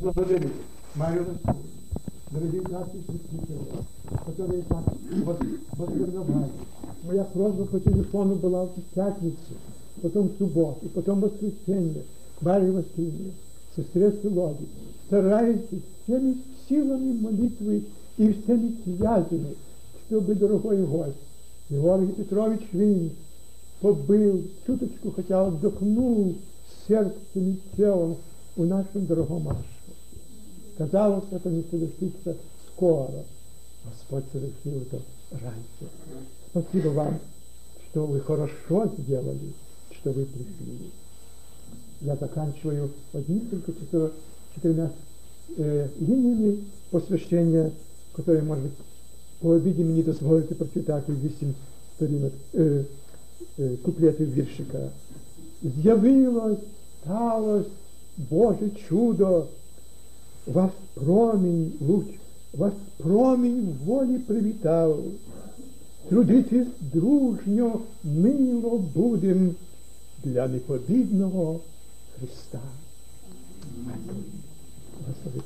благодарить Марию Васильевну, дорогие братья и сестры, которые так возгорновали. Моя просьба по телефону была в пятницу, потом в субботу, потом в воскресенье. Мария Васильевна, сестре Силоги, старайтесь всеми силами молитвы и всеми связями, чтобы, дорогой гость, Георгий Петрович Винник побыл, чуточку хотя отдохнул сердцем и телом у нашего дорогого Маша. Казалось, это не совершится скоро. Господь совершил это раньше. Спасибо вам, что вы хорошо сделали, что вы пришли. Я заканчиваю в 11 часов 4 линиями посвящения, которые, может быть, по обиде мені дозволите прочитати 8 сторінок куплетів віршика. З'явилось, сталось Боже чудо, вас промінь луч, вас промінь волі привітав. Трудитись дружньо, мило будем для непобідного Христа. Амінь. Господи,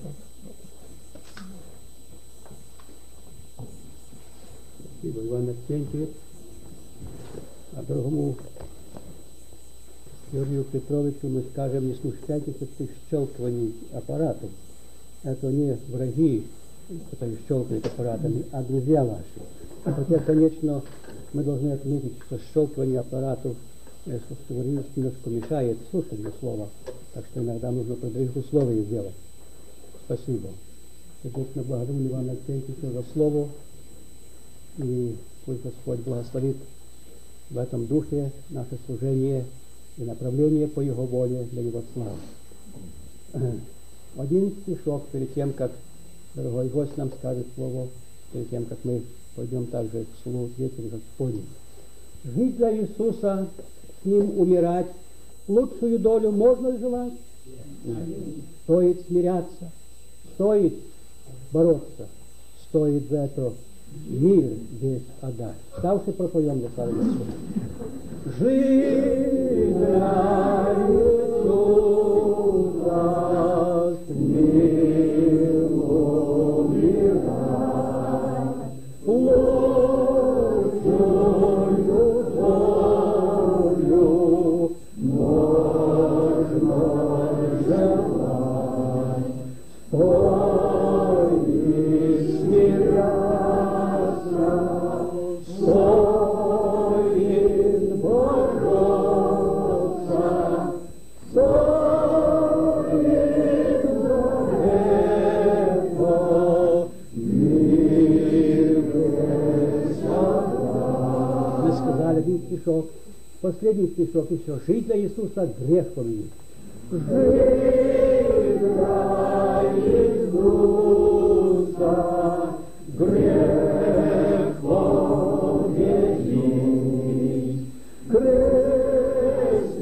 Спасибо, Иван Арсентьевич. А другому Георгию Петровичу мы скажем, не смущайтесь от этих щелканий аппаратов. Это не враги, которые щелкают аппаратами, а друзья ваши. Хотя, конечно, мы должны отметить, что щелкивание аппаратов немножко мешает слушанию слова, так что иногда нужно при других условиях делать. Спасибо. Сердечно благодарю Ивана Арсентьевича за слово, и пусть Господь благословит в этом духе наше служение и направление по Его воле для Его славы. Один стишок перед тем, как дорогой гость нам скажет слово, перед тем, как мы пойдем также к слову ветер Господень. Жить за Иисуса, с Ним умирать, лучшую долю можно ли желать? Стоит смиряться, стоит бороться, стоит за это мир весь отдать. Ставши пропоем для славы Господа. Жить для Иисуса, с Ним умирать, лучшую долю можно желать. Стоит смиряться, стоит бороться, стоит за это мир весь отдать. Мы сказали один стишок, последний стишок еще. Жить для Иисуса грех победить. Жить для Иисуса грех победить. Крест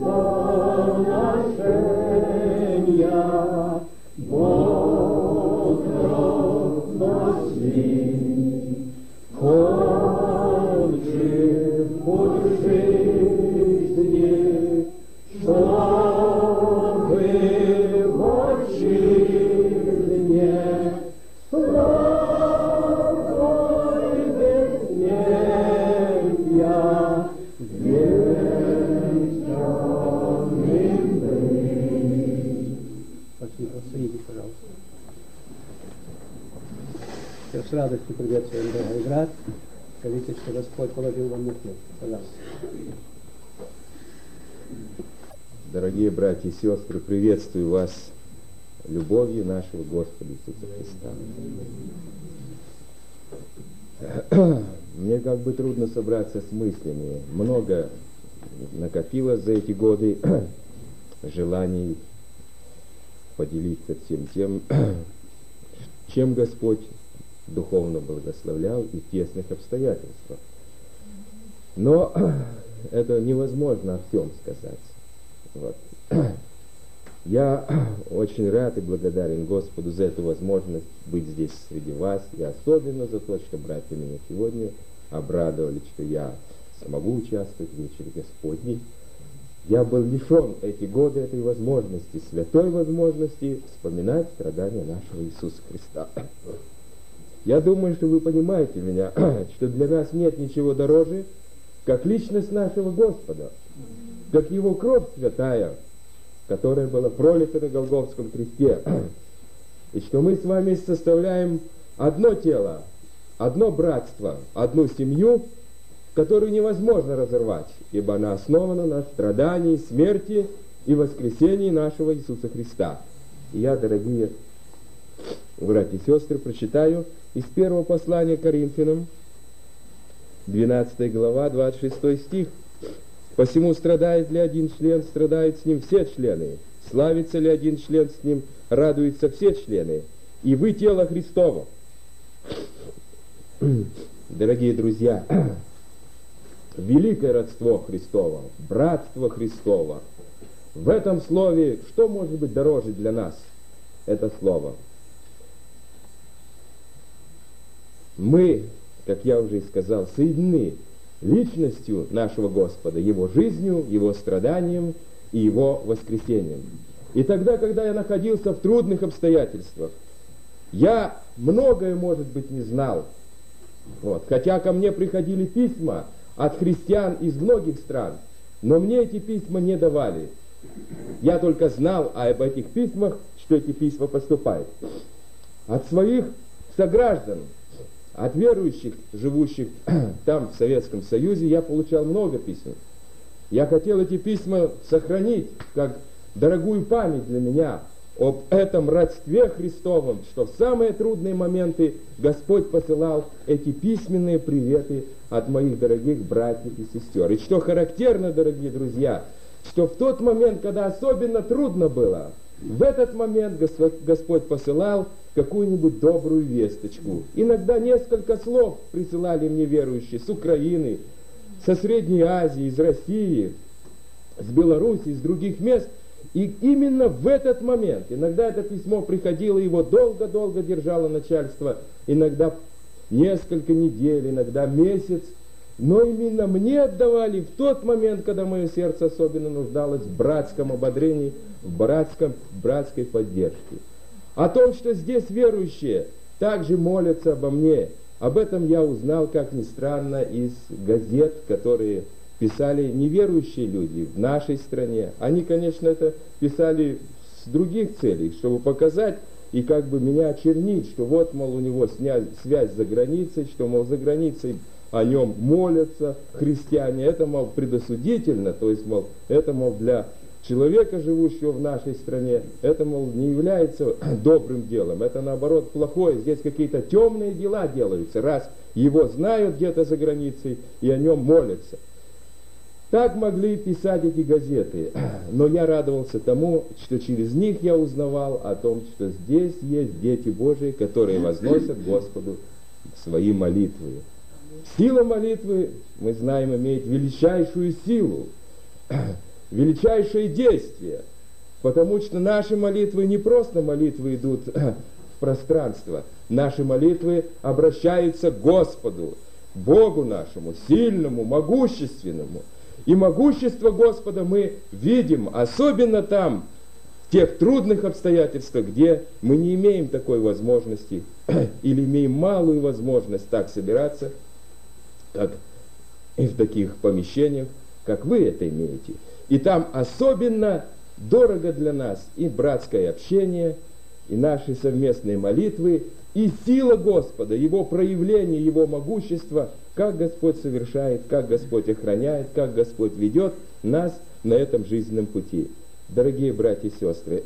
поношения Бог кровь носит. Кончив путь жизни, чтобы в отчизне славой бессмертия вечным быть. Спасибо, садитесь, пожалуйста. Я с радостью приветствую Волгоград. Скажите, что Господь положил вам на сердце. Пожалуйста. Дорогие братья и сестры, приветствую вас любовью нашего Господа Иисуса Христа. Мне как бы трудно собраться с мыслями. Много накопилось за эти годы желаний поделиться всем тем, чем Господь духовно благословлял и в тесных обстоятельствах. Но это невозможно о всем сказать. Вот. Я очень рад и благодарен Господу за эту возможность быть здесь среди вас, и особенно за то, что братья меня сегодня обрадовали, что я смогу участвовать в вечере Господней. я был лишен эти годы этой возможности, святой возможности вспоминать страдания нашего Иисуса Христа. Я думаю, что вы понимаете меня, что для нас нет ничего дороже, как личность нашего Господа, как Его кровь святая, которая была пролита на Голгофском кресте, и что мы с вами составляем одно тело, одно братство, одну семью, которую невозможно разорвать, ибо она основана на страдании, смерти и воскресении нашего Иисуса Христа. И я, дорогие братья и сестры, прочитаю из первого послания к Коринфянам, 12 глава, 26 стих. «Посему страдает ли один член, страдают с ним все члены. Славится ли один член с ним, радуются все члены. И вы тело Христово». Дорогие друзья, великое родство Христово, братство Христово. В этом слове что может быть дороже для нас? Это слово. Мы, как я уже и сказал, соединены личностью нашего Господа, Его жизнью, Его страданием и Его воскресением. И тогда, когда я находился в трудных обстоятельствах, я многое, может быть, не знал. Хотя ко мне приходили письма от христиан из многих стран, но мне эти письма не давали. Я только знал об этих письмах, что эти письма поступают. От своих сограждан, от верующих, живущих там, в Советском Союзе, я получал много писем. Я хотел эти письма сохранить, как дорогую память для меня об этом родстве Христовом, что в самые трудные моменты Господь посылал эти письменные приветы от моих дорогих братьев и сестер. И что характерно, дорогие друзья, что в тот момент, когда особенно трудно было, в этот момент Господь посылал какую-нибудь добрую весточку. Иногда несколько слов присылали мне верующие с Украины, со Средней Азии, из России, с Беларуси, из других мест. И именно в этот момент, иногда это письмо приходило, его долго-долго держало начальство, иногда несколько недель, иногда месяц, но именно мне отдавали в тот момент, когда мое сердце особенно нуждалось в братском ободрении, в братской поддержке. О том, что здесь верующие также молятся обо мне, об этом я узнал, как ни странно, из газет, которые писали неверующие люди в нашей стране. Они, конечно, это писали с других целей, чтобы показать и как бы меня очернить, что вот, мол, у него связь за границей, что, мол, за границей о нем молятся христиане. Это, мол, предосудительно, то есть, мол, это, мол, для человека, живущего в нашей стране, это, мол, не является добрым делом, это, наоборот, плохое. Здесь какие-то темные дела делаются, раз его знают где-то за границей и о нем молятся. Так могли писать эти газеты, но я радовался тому, что через них я узнавал о том, что здесь есть дети Божии, которые возносят Господу свои молитвы. Сила молитвы, мы знаем, имеет величайшую силу, величайшее действие, потому что наши молитвы не просто молитвы идут в пространство, наши молитвы обращаются к Господу, Богу нашему, сильному, могущественному. И могущество Господа мы видим, особенно там, в тех трудных обстоятельствах, где мы не имеем такой возможности, или имеем малую возможность так собираться, как и в таких помещениях, как вы это имеете. И там особенно дорого для нас и братское общение, и наши совместные молитвы, и сила Господа, Его проявление, Его могущество, как Господь совершает, как Господь охраняет, как Господь ведет нас на этом жизненном пути. Дорогие братья и сестры,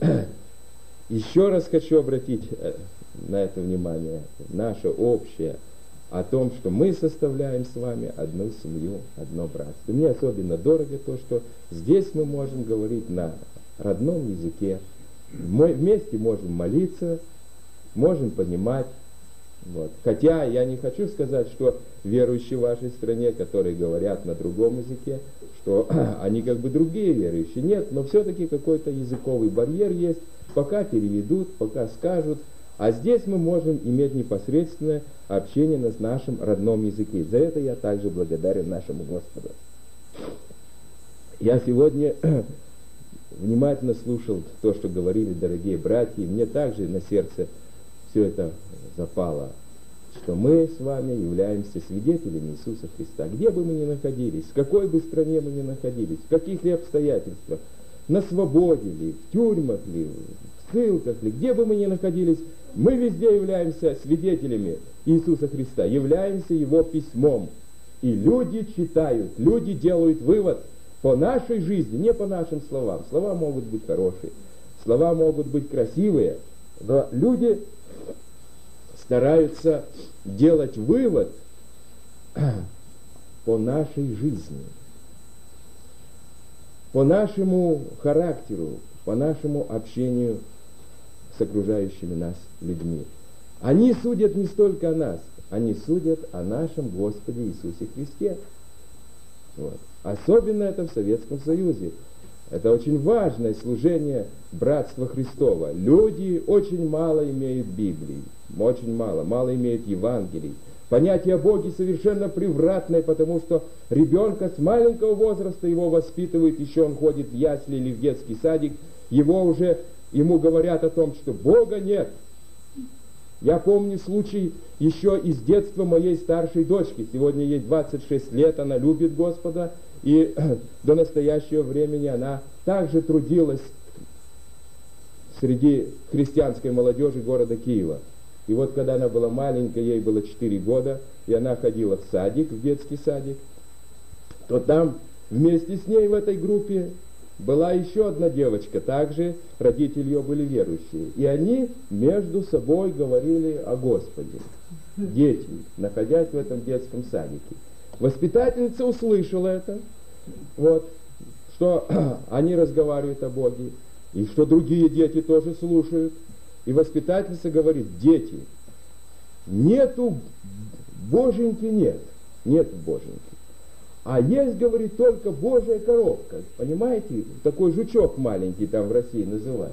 еще раз хочу обратить на это внимание, наше общее, о том, что мы составляем с вами одну семью, одно братство. Мне особенно дорого то, что здесь мы можем говорить на родном языке, мы вместе можем молиться, можем понимать. Хотя я не хочу сказать, что верующие в вашей стране, которые говорят на другом языке, что они как бы другие верующие. Нет, но все-таки какой-то языковый барьер есть, пока переведут, пока скажут. А здесь мы можем иметь непосредственное общение на нашем родном языке. За это я также благодарен нашему Господу. Я сегодня внимательно слушал то, что говорили дорогие братья, и мне также на сердце все это запало, что мы с вами являемся свидетелями Иисуса Христа. Где бы мы ни находились, в какой бы стране мы ни находились, в каких ли обстоятельствах, на свободе ли, в тюрьмах ли, в ссылках ли, где бы мы ни находились, мы везде являемся свидетелями Иисуса Христа, являемся Его письмом. И люди читают, люди делают вывод по нашей жизни, не по нашим словам. Слова могут быть хорошие, слова могут быть красивые, но люди стараются делать вывод по нашей жизни, по нашему характеру, по нашему общению с окружающими нас людьми. Они судят не столько о нас, они судят о нашем Господе Иисусе Христе. Вот. Особенно это в Советском Союзе. Это очень важное служение Братства Христова. Люди очень мало имеют Библии, очень мало имеют Евангелий. Понятие о Боге совершенно превратное, потому что ребенка с маленького возраста его воспитывают, еще он ходит в ясли или в детский садик, ему говорят о том, что Бога нет. Я помню случай еще из детства моей старшей дочки. Сегодня ей 26 лет, она любит Господа, и до настоящего времени она также трудилась среди христианской молодежи города Киева. И вот когда она была маленькая, ей было 4 года, и она ходила в садик, в детский садик, то там вместе с ней в этой группе была еще одна девочка, также родители ее были верующие. И они между собой говорили о Господе. Дети, находясь в этом детском садике. Воспитательница услышала это, что они разговаривают о Боге, и что другие дети тоже слушают. И воспитательница говорит: дети, нету Боженьки, нет Боженьки. А есть, говорит, только Божья коровка. Понимаете? Такой жучок маленький там в России называют.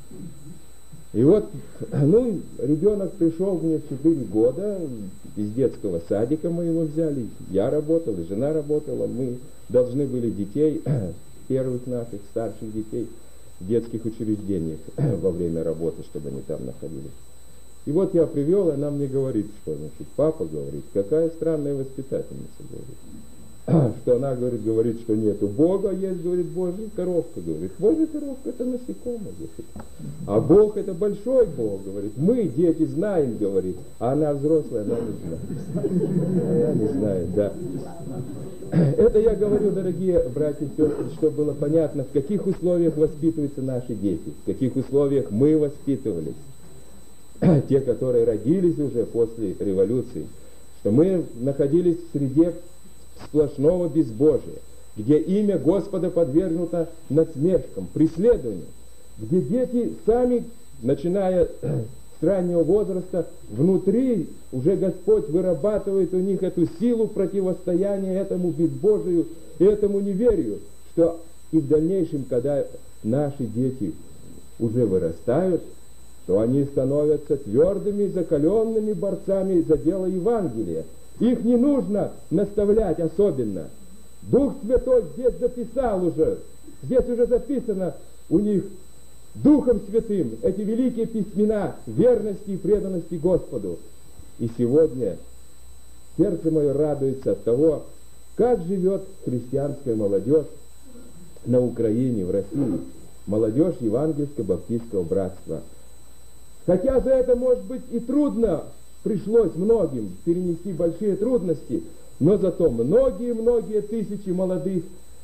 И вот, ребенок пришел мне в 4 года, из детского садика мы его взяли. Я работал, и жена работала. Мы должны были детей, первых наших, старших детей, в детских учреждениях во время работы, чтобы они там находились. И вот я привел, и она мне говорит, что, папа говорит, какая странная воспитательница, говорит. Что она говорит, что нету Бога, есть, говорит, Божья коровка, говорит. Божья коровка — это насекомое, говорит. А Бог — это большой Бог, говорит. Мы, дети, знаем, говорит, а она взрослая, она не знает. Она не знает, да. Это я говорю, дорогие братья и сестры, чтобы было понятно, в каких условиях воспитываются наши дети, в каких условиях мы воспитывались. Те, которые родились уже после революции, что мы находились в среде сплошного безбожия, где имя Господа подвергнуто насмешкам, преследованию, где дети сами, начиная с раннего возраста, внутри уже Господь вырабатывает у них эту силу противостояния этому безбожию и этому неверию, что и в дальнейшем, когда наши дети уже вырастают, то они становятся твердыми, закаленными борцами за дело Евангелия. Их не нужно наставлять особенно. Дух Святой здесь записал уже. Здесь уже записано у них Духом Святым эти великие письмена верности и преданности Господу. И сегодня сердце мое радуется от того, как живет христианская молодежь на Украине, в России. Молодежь Евангельско-Баптистского братства. Хотя за это, может быть, и трудно пришлось многим перенести большие трудности, но зато многие тысячи молодых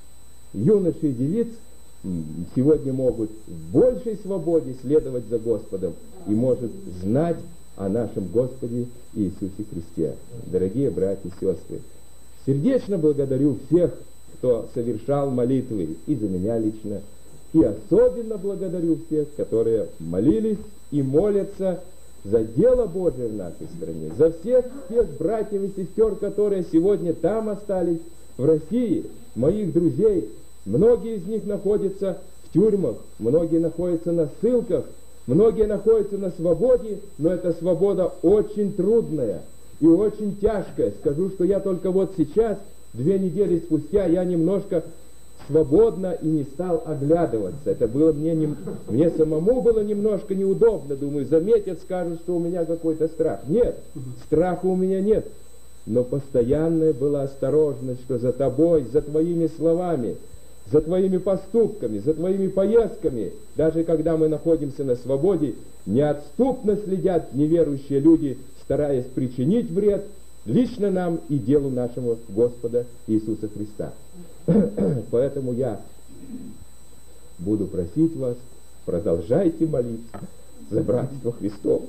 юношей и девиц сегодня могут в большей свободе следовать за Господом и может знать о нашем Господе Иисусе Христе. Дорогие братья и сестры, сердечно благодарю всех, кто совершал молитвы и за меня лично, и особенно благодарю всех, которые молились и молятся за дело Божие в нашей стране, за всех тех братьев и сестер, которые сегодня там остались, в России, моих друзей. Многие из них находятся в тюрьмах, многие находятся на ссылках, многие находятся на свободе, но эта свобода очень трудная и очень тяжкая. Скажу, что я только вот сейчас, 2 недели спустя, я немножко свободно и не стал оглядываться. Это было мне самому было немножко неудобно. Думаю, заметят, скажут, что у меня какой-то страх. Нет, страха у меня нет. Но постоянная была осторожность, что за тобой, за твоими словами, за твоими поступками, за твоими поездками, даже когда мы находимся на свободе, неотступно следят неверующие люди, стараясь причинить вред лично нам и делу нашего Господа Иисуса Христа. Поэтому я буду просить вас, продолжайте молиться за братство Христово.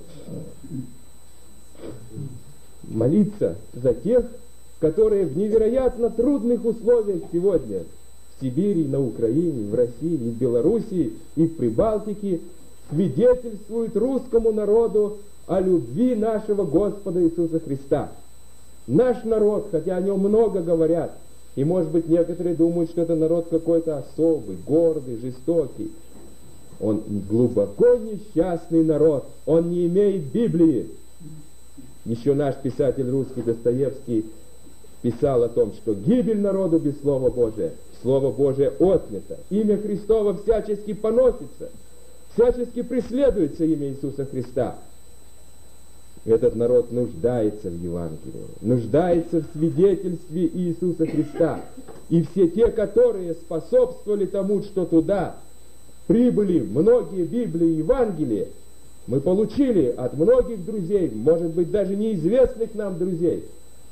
Молиться за тех, которые в невероятно трудных условиях сегодня в Сибири, на Украине, в России, в Белоруссии и в Прибалтике свидетельствуют русскому народу о любви нашего Господа Иисуса Христа. Наш народ, хотя о нем много говорят, и, может быть, некоторые думают, что это народ какой-то особый, гордый, жестокий. Он глубоко несчастный народ, он не имеет Библии. Еще наш писатель русский Достоевский писал о том, что гибель народу без Слова Божия, Слово Божие отнято, имя Христово всячески поносится, всячески преследуется имя Иисуса Христа. Этот народ нуждается в Евангелии, нуждается в свидетельстве Иисуса Христа. И все те, которые способствовали тому, что туда прибыли многие Библии и Евангелия, мы получили от многих друзей, может быть, даже неизвестных нам друзей.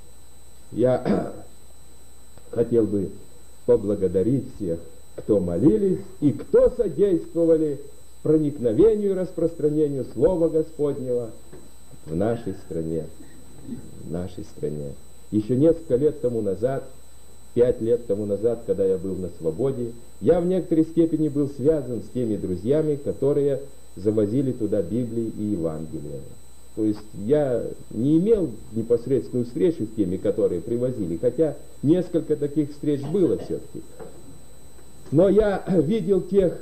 Я хотел бы поблагодарить всех, кто молились и кто содействовали проникновению и распространению Слова Господнего в нашей стране. В нашей стране. Еще несколько лет тому назад, 5 лет тому назад, когда я был на свободе, я в некоторой степени был связан с теми друзьями, которые завозили туда Библии и Евангелия. То есть я не имел непосредственную встречу с теми, которые привозили, хотя несколько таких встреч было все-таки. Но я видел тех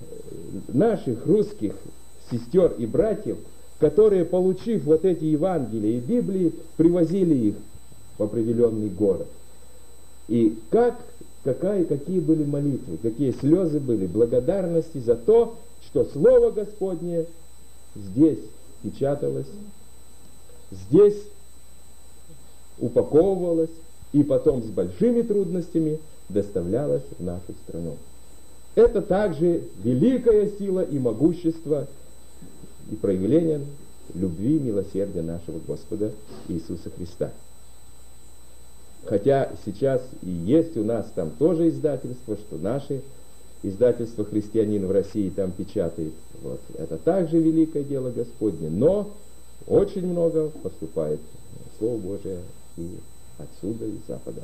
наших русских сестер и братьев, которые, получив вот эти Евангелия и Библии, привозили их в определенный город. И какие были молитвы, какие слезы были, благодарности за то, что Слово Господне здесь печаталось, здесь упаковывалось и потом с большими трудностями доставлялось в нашу страну. Это также великая сила и могущество и проявление любви и милосердия нашего Господа Иисуса Христа. Хотя сейчас и есть у нас там тоже издательство, что наши издательство «Христианин» в России там печатает. Вот. Это также великое дело Господне, но очень много поступает Слово Божие и отсюда, и с Запада.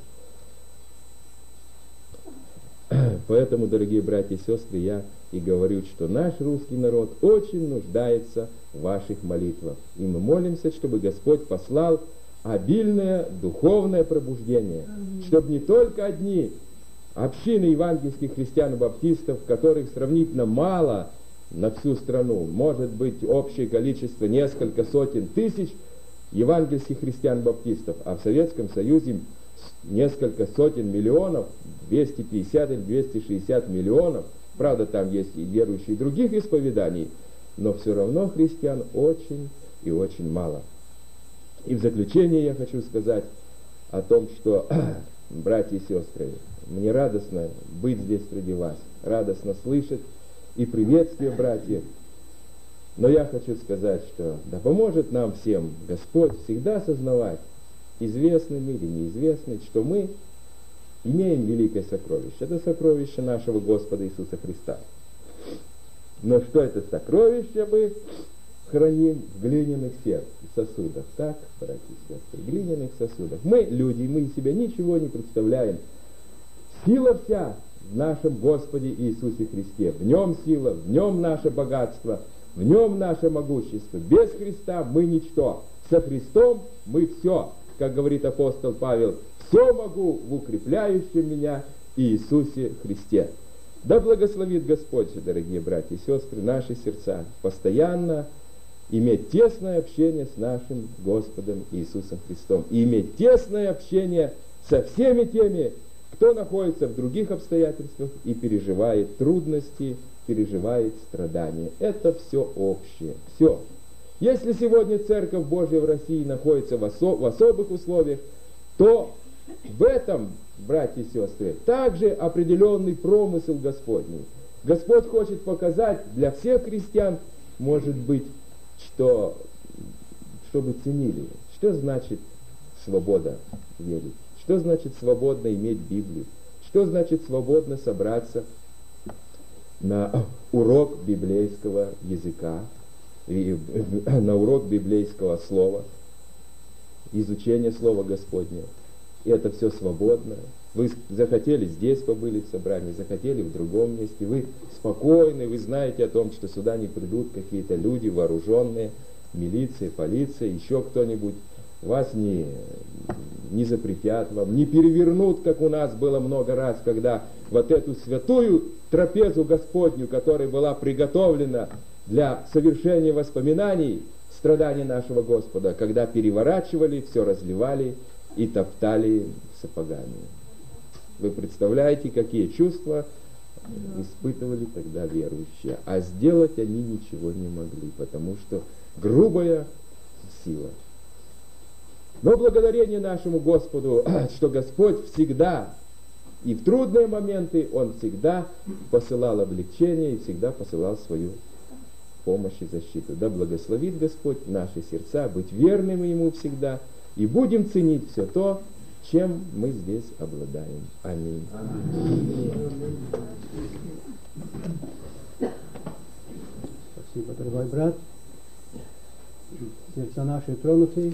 Поэтому, дорогие братья и сестры, я и говорю, что наш русский народ очень нуждается в ваших молитвах. И мы молимся, чтобы Господь послал обильное духовное пробуждение, чтобы не только одни общины евангельских христиан-баптистов, которых сравнительно мало на всю страну, может быть общее количество несколько сотен тысяч евангельских христиан-баптистов, а в Советском Союзе несколько сотен миллионов, 250 или 260 миллионов, правда там есть и верующие других исповеданий, но все равно христиан очень и очень мало. И в заключение я хочу сказать о том, что, братья и сестры, мне радостно быть здесь среди вас, радостно слышать и приветствие братьев. Но я хочу сказать, что да поможет нам всем Господь всегда осознавать, известным или неизвестным, что мы имеем великое сокровище. Это сокровище нашего Господа Иисуса Христа. Но что это сокровище мы храним в глиняных сосудах, так, братья и сестры, в глиняных сосудах. Мы, люди, мы из себя ничего не представляем. Сила вся в нашем Господе Иисусе Христе. В Нем сила, в Нем наше богатство, в Нем наше могущество. Без Христа мы ничто. Со Христом мы все. Как говорит апостол Павел, все могу в укрепляющем меня Иисусе Христе. Да благословит Господь, дорогие братья и сестры, наши сердца постоянно иметь тесное общение с нашим Господом Иисусом Христом. И иметь тесное общение со всеми теми, кто находится в других обстоятельствах и переживает трудности, переживает страдания. Это все общее. Все. Если сегодня Церковь Божья в России находится в особых условиях, то в этом, братья и сестры, также определенный промысел Господний. Господь хочет показать для всех христиан, может быть, чтобы ценили, что значит свобода верить, что значит свободно иметь Библию, что значит свободно собраться на урок библейского языка, на урок библейского слова, изучение слова Господня. И это все свободно. Вы захотели здесь побыли в собрании, захотели в другом месте. Вы спокойны, вы знаете о том, что сюда не придут какие-то люди вооруженные, милиция, полиция, еще кто-нибудь. Вас не запретят вам, не перевернут, как у нас было много раз, когда вот эту святую трапезу Господню, которая была приготовлена для совершения воспоминаний страданий нашего Господа, когда переворачивали, все разливали и топтали сапогами. Вы представляете, какие чувства испытывали тогда верующие. А сделать они ничего не могли, потому что грубая сила. Но благодарение нашему Господу, что Господь всегда, и в трудные моменты, Он всегда посылал облегчение и всегда посылал свою помощь и защиту. Да благословит Господь наши сердца, быть верными Ему всегда, и будем ценить все то, чем мы здесь обладаем. Аминь. Спасибо, дорогой брат. Сердца наши тронуты,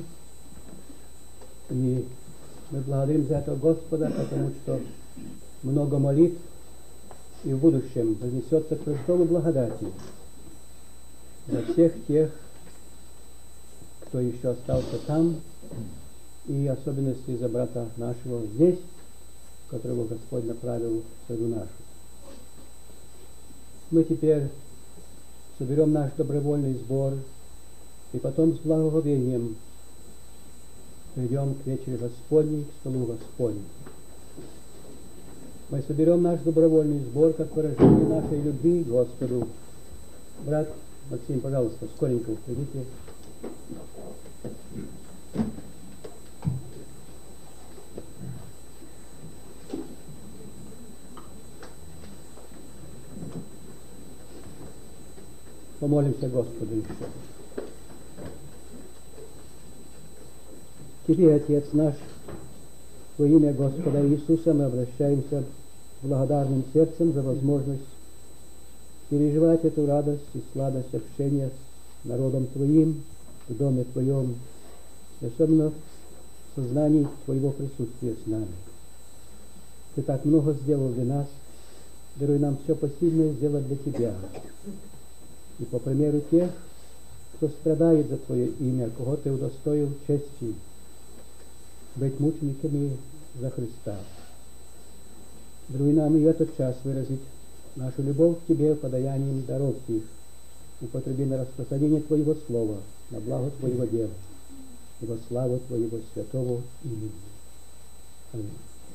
и мы благодарим за это Господа, потому что много молитв и в будущем вознесется к престолу благодати за всех тех, кто еще остался там, и особенности за брата нашего здесь, которого Господь направил в среду нашу. Мы теперь соберем наш добровольный сбор и потом с благоговением придем к вечере Господней, к столу Господней. Мы соберем наш добровольный сбор как выражение нашей любви к Господу. Брат Максим, пожалуйста, скоренько придите. Помолимся Господу еще. Теперь, Отец наш, во имя Господа Иисуса мы обращаемся с благодарным сердцем за возможность переживать эту радость и сладость общения с народом Твоим, в Доме Твоем, и особенно в сознании Твоего присутствия с нами. Ты так много сделал для нас, даруй нам все посильное сделать для Тебя. И по примеру тех, кто страдает за Твое имя, кого Ты удостоил чести быть мучениками за Христа. Даруй нам и в этот час выразить нашу любовь к Тебе подаянием даров их. Употреби на распространение Твоего Слова, на благо Твоего дела и во славу Твоего святого имени. Аминь.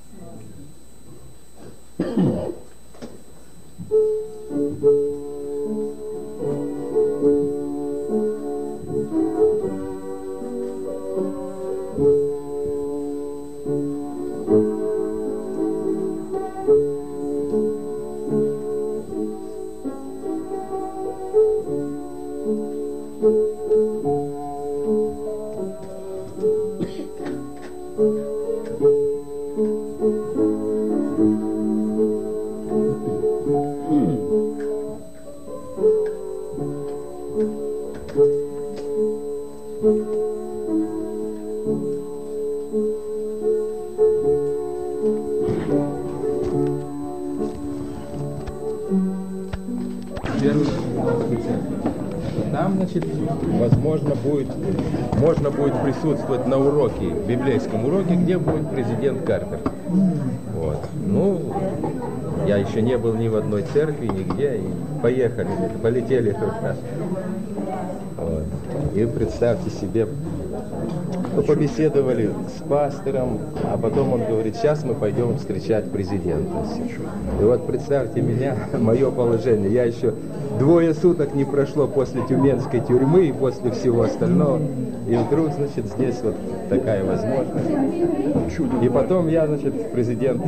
Там, значит, можно будет присутствовать на уроке, библейском уроке, где будет президент Картер. Вот. Ну, я еще не был ни в одной церкви, нигде, и поехали, полетели туда. Вот. И представьте себе, побеседовали с пастором, а потом он говорит, сейчас мы пойдем встречать президента. И вот представьте меня, мое положение. Я еще 2 суток не прошло после тюменской тюрьмы и после всего остального. И вдруг, значит, здесь вот такая возможность. И потом я, значит, президент.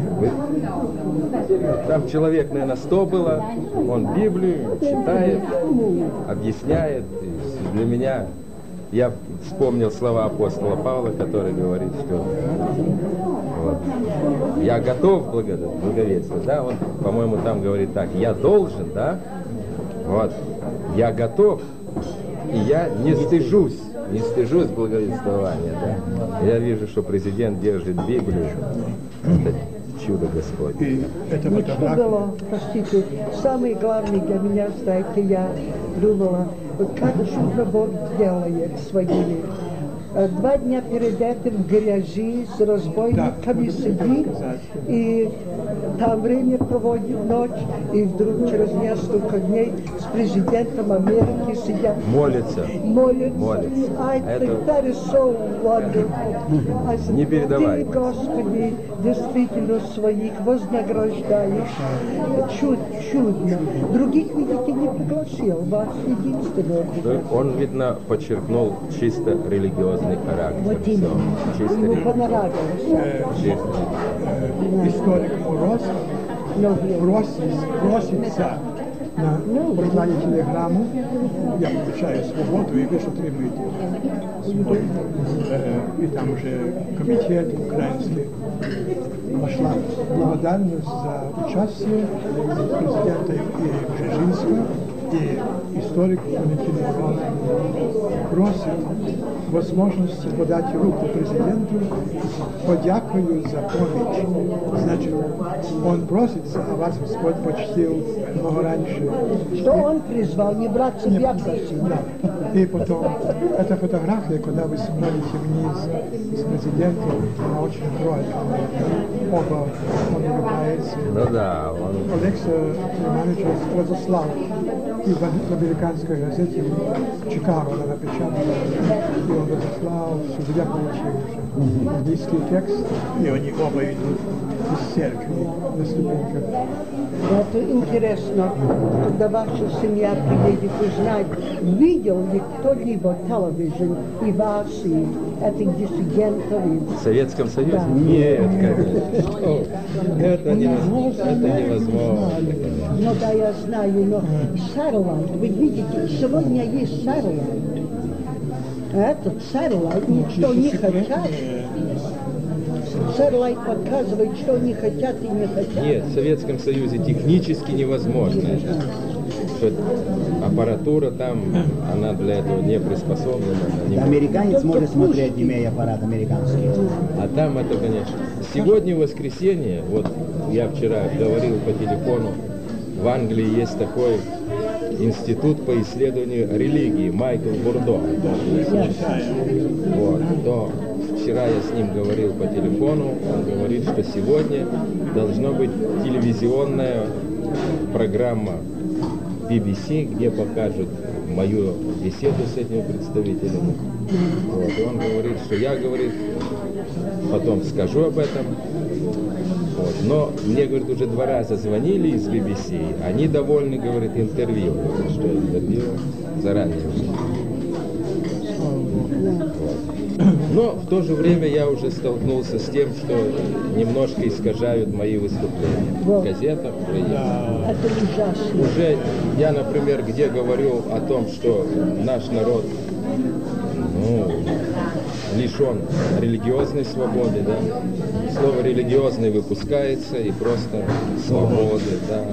Там человек, наверное, 100 было. Он Библию читает, объясняет. И для меня, я вспомнил слова апостола Павла, который говорит, что вот, я готов благовествовать. Да? Он, по-моему, там говорит так, я должен, да? Вот, я готов, и я не стыжусь благовествования. Да? Я вижу, что президент держит Библию. Это чудо Господне. И это фотография. Простите, самое главное для меня, знаете, я думала, вот как чудо Бог делает своими. 2 дня перед этим в грязи с разбойниками сидит, и там время проводит ночь, и вдруг через несколько дней с президентом Америки сидят. Молятся. That is so wonderful. Не передавай. Ты, Господи, действительно своих вознаграждаешь. Чудно. Других, видите, не пригласил, вас единственного. Он, видно, подчеркнул чисто религиозный характер. Вот именно. Ему понравилось. Историк Мороз просится на послание телеграмму, я получаю свободу, и вы ж отримуєте свободу. И там уже комитет украинский пошла благодарность за участие президента и Бжезинского, и историк Валентин Иванович просит возможности подать руку президенту, подякую за помощь. Значит, он просится, а вас Господь почтил много раньше. Что он призвал, не брать себя просил. Да. И потом, эта фотография, когда вы смотрите вниз с президентом, она очень кроткая. Оба, он улыбается. Ну да, он... Олекса Иванович разослал и в американской газете Чикаго она напечатала, и он разослал, что я получил уже английский текст, и они оба идут из церкви на ступеньках. Это интересно, когда ваша семья приедет узнать, видел ли кто-либо телевизор и вас, и этих диссидентов? В Советском Союзе? Да. Нет, конечно. Это невозможно. Ну да, я знаю, но Satellite, вы видите, сегодня есть Satellite. Этот Satellite ничто не хотят. Satellite показывает, что они хотят и не хотят. Нет, в Советском Союзе технически невозможно это. Что аппаратура там, она для этого не приспособлена. Американец может смотреть, имея аппарат американский. А там это, конечно. Сегодня воскресенье, вот я вчера говорил по телефону, в Англии есть такой институт по исследованию религии Майкл Бурдо. Вот, то вчера я с ним говорил по телефону, он говорит, что сегодня должна быть телевизионная программа BBC, где покажут мою беседу с этими представителями. Вот, и он говорит, что я, говорит, потом скажу об этом. Вот. Но мне, говорит, уже 2 раза звонили из BBC, они довольны, говорит, интервью, что интервью заранее. Вот. Но в то же время я уже столкнулся с тем, что немножко искажают мои выступления. В газетах уже есть. Это ужасно. Уже я, например, где говорю о том, что наш народ лишен религиозной свободы, да. Слово религиозный выпускается и просто свободы, да.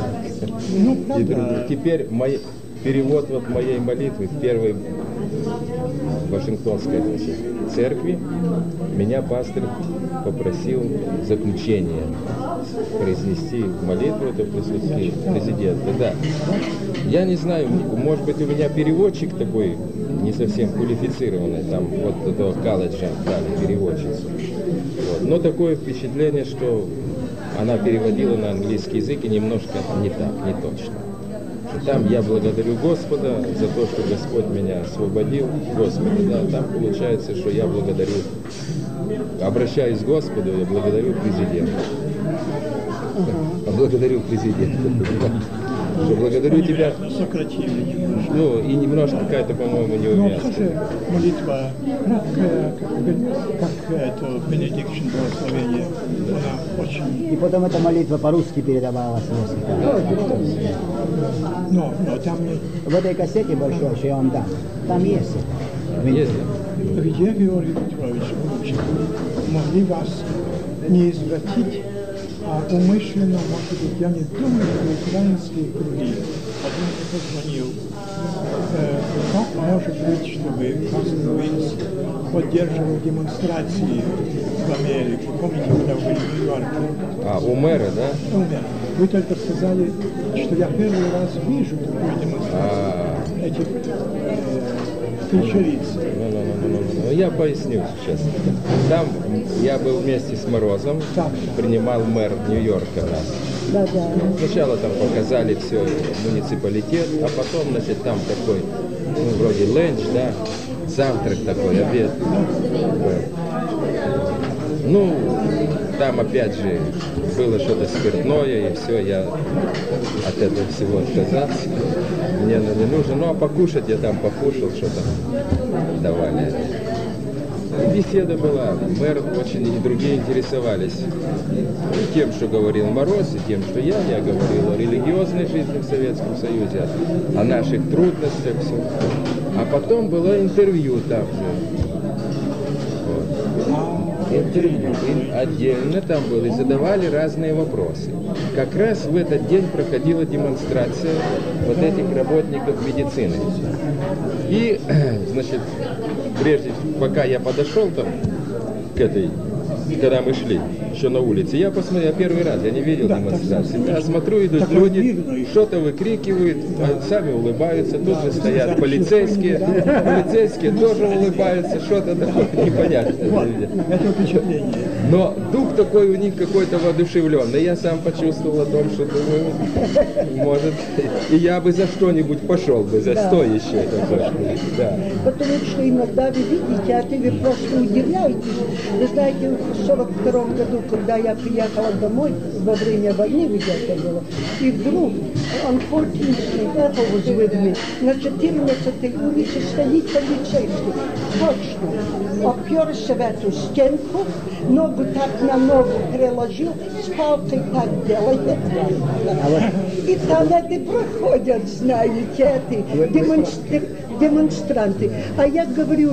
И теперь перевод вот моей молитвы в первой Вашингтонской, значит, церкви, меня пастор попросил в заключение произнести молитву, это в присутствии президента. Да. Я не знаю, может быть, у меня переводчик такой не совсем квалифицированный, там вот этого колледжа дали переводчицу. Вот. Но такое впечатление, что она переводила на английский язык и немножко не так, не точно. там я благодарю Господа за то, что Господь меня освободил, Господи, да, там получается, что я благодарю, обращаюсь к Господу, я благодарю президента. Благодарю президента. Что благодарю тебя. Сократили немножко. Ну, и немножко какая-то, по-моему, Но неуместная. тоже молитва краткая, как это Benediction благословение, она очень... И потом эта молитва по-русски передавалась. Но там нет. В этой кассете большой, что я вам дам, там есть. Есть? Где, Георгий Петрович, лучше могли вас не извратить, а умышленно, может быть, я не думаю, что украинские круги. Один позвонил. Как может быть, чтобы Пастор Винс поддерживал демонстрации в Америке? Помните, когда вы были в Нью-Йорке? А, у мэра, да? Умер. Вы только сказали, что я первый раз вижу такую демонстрацию этих печериц. Ну, я поясню сейчас. Там я был вместе с Морозом, принимал мэр Нью-Йорка нас. Да. Сначала там показали все муниципалитет, а потом, значит, там такой, ну, вроде ленч, да, завтрак такой, обед. Ну, там опять же было что-то спиртное, и все, я от этого всего отказался. Мне не нужно. Ну, а покушать я там покушал, что-то давали. Беседа была, мэр очень и другие интересовались и тем, что говорил Мороз, и тем, что я говорил о религиозной жизни в Советском Союзе, о наших трудностях, все. А потом было интервью там же. Вот. Интервью отдельно там было, и задавали разные вопросы. Как раз в этот день проходила демонстрация вот этих работников медицины. И, значит, прежде, пока я подошел там к этой, когда мы шли, еще на улице, я посмотрел, я первый раз, я не видел демонстрации. Я смотрю, идут люди, что-то выкрикивают, а сами улыбаются, тут же стоят полицейские тоже улыбаются, что-то такое непонятное. Это впечатление. Но дух такой у них какой-то воодушевленный. Я сам почувствовал о том, что думаю, может, и я бы за что-нибудь пошел бы, за стоящее такое. Да. Потому что иногда вы видите, а вы просто удивляетесь. Вы знаете, в 1942 году, когда я приехала домой, во время войны, ведь это было, и вдруг unfortunately, это was with me, на 14-й улице стоит полицейский, точно, оперся в эту стенку, ногу так на ногу приложил, с палкой так делает. И там это проходят, знаете, эти демонстранты. А я говорю,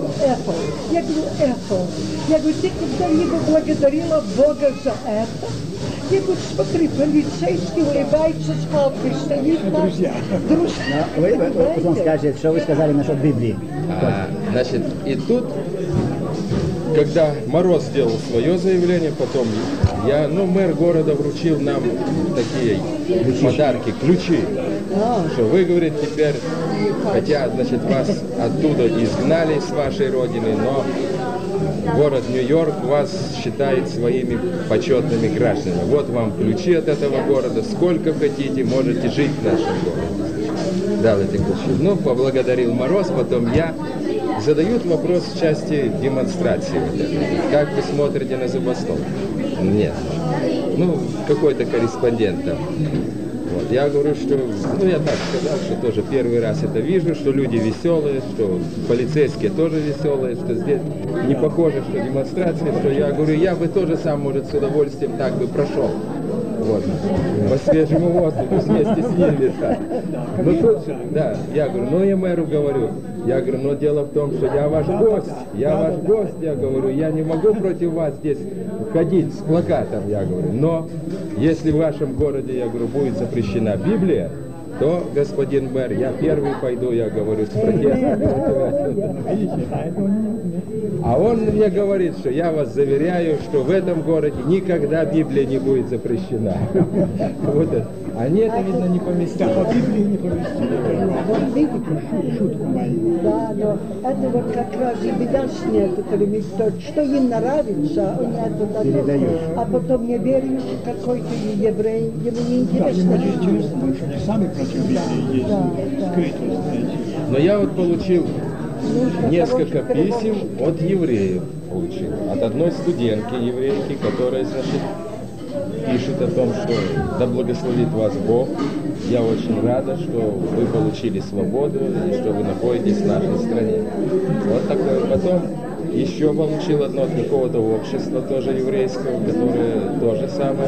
я говорю, ты когда-либо благодарила Бога за это? Я говорю, смотри, полицейский улыбается, с палкой стоит. Друзья. Вы потом скажете, что вы сказали насчет Библии. Значит, и тут, когда Мороз сделал свое заявление, потом мэр города вручил нам такие подарки, ключи, что вы, говорит, теперь, хотя, значит, вас оттуда изгнали с вашей родины, но город Нью-Йорк вас считает своими почетными гражданами. Вот вам ключи от этого города, сколько хотите, можете жить в нашем городе. Дал эти ключи. Ну, поблагодарил Мороз, потом я. Задают вопрос в части демонстрации. Как вы смотрите на забастовку? Нет. Ну, какой-то корреспондент там. Вот. Я говорю, что, я так сказал, что тоже первый раз это вижу, что люди веселые, что полицейские тоже веселые, что здесь не похоже, что демонстрация, что я говорю, я бы тоже сам, может, с удовольствием так бы прошел. Вот. По свежему воздуху вместе с ними. Да. Я говорю, я мэру говорю, но дело в том, что я ваш гость, я говорю, я не могу против вас здесь ходить с плакатом, я говорю, но если в вашем городе, я говорю, будет запрещена Библия, то, господин мэр, я первый пойду, я говорю, с протестом. А он мне говорит, что я вас заверяю, что в этом городе никогда Библия не будет запрещена. Вот это. Они это, видно, не поместили. Да, по Библии не поместили. Вот видите? Шутка моя. Да, но это вот как раз и беда с некоторыми, что им нравится, они это дадут. А потом неверующий какой-то еврей, ему не Да, им интересно. очень интересно, потому что они сами против Библии есть. Скрыто, знаете. Но я вот получил Нужно несколько хороший перевод. писем от евреев. Получил. От одной студентки еврейки, которая, значит, пишет о том, что да благословит вас Бог. Я очень рада, что вы получили свободу и что вы находитесь в нашей стране. Вот такое. Потом еще получил одно от какого-то общества, тоже еврейского, которое то же самое.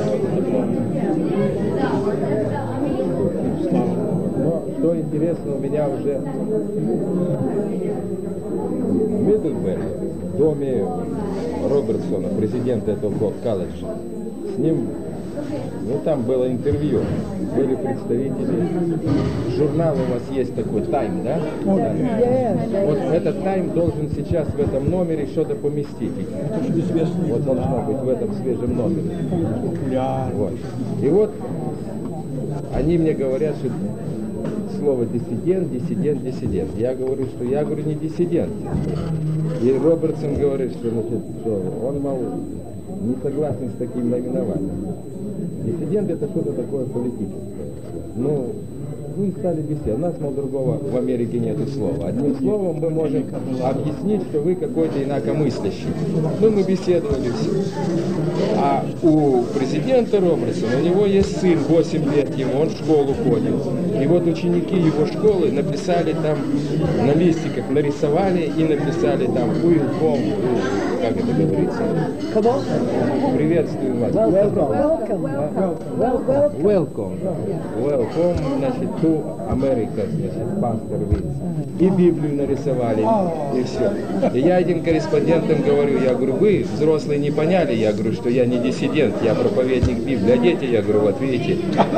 Но что интересно, у меня уже в Миддлбери, в доме Робертсона, президента этого колледжа, с ним, ну там было интервью, были представители, журнал у вас есть такой, Time, да? Вот этот Time должен сейчас в этом номере что-то поместить. Это же известно. Вот должно быть в этом свежем номере. Популярно. Вот. И вот они мне говорят, что слово диссидент, диссидент, диссидент. Я говорю, не диссидент. И Робертсон говорит, что, значит, что он, мол, не согласен с таким наименованием. Диссидент это что-то такое политическое. Ну, вы стали беседовать. У нас, мол, другого в Америке нету слова. Одним словом мы можем объяснить, что вы какой-то инакомыслящий. Ну, мы беседовали все. А у президента Робертсона, у него есть сын, 8 лет ему, он в школу ходит. И вот ученики его школы написали там, на листиках нарисовали и написали там welcome, как это говорится? Кого? Приветствую вас. Welcome. Welcome, значит, to America, значит, пастор Винс. И Библию нарисовали, и все. И я этим корреспондентам говорю, я говорю, вы, взрослые, не поняли, я говорю, что я не диссидент, я проповедник Библии. А дети, я говорю, вот видите.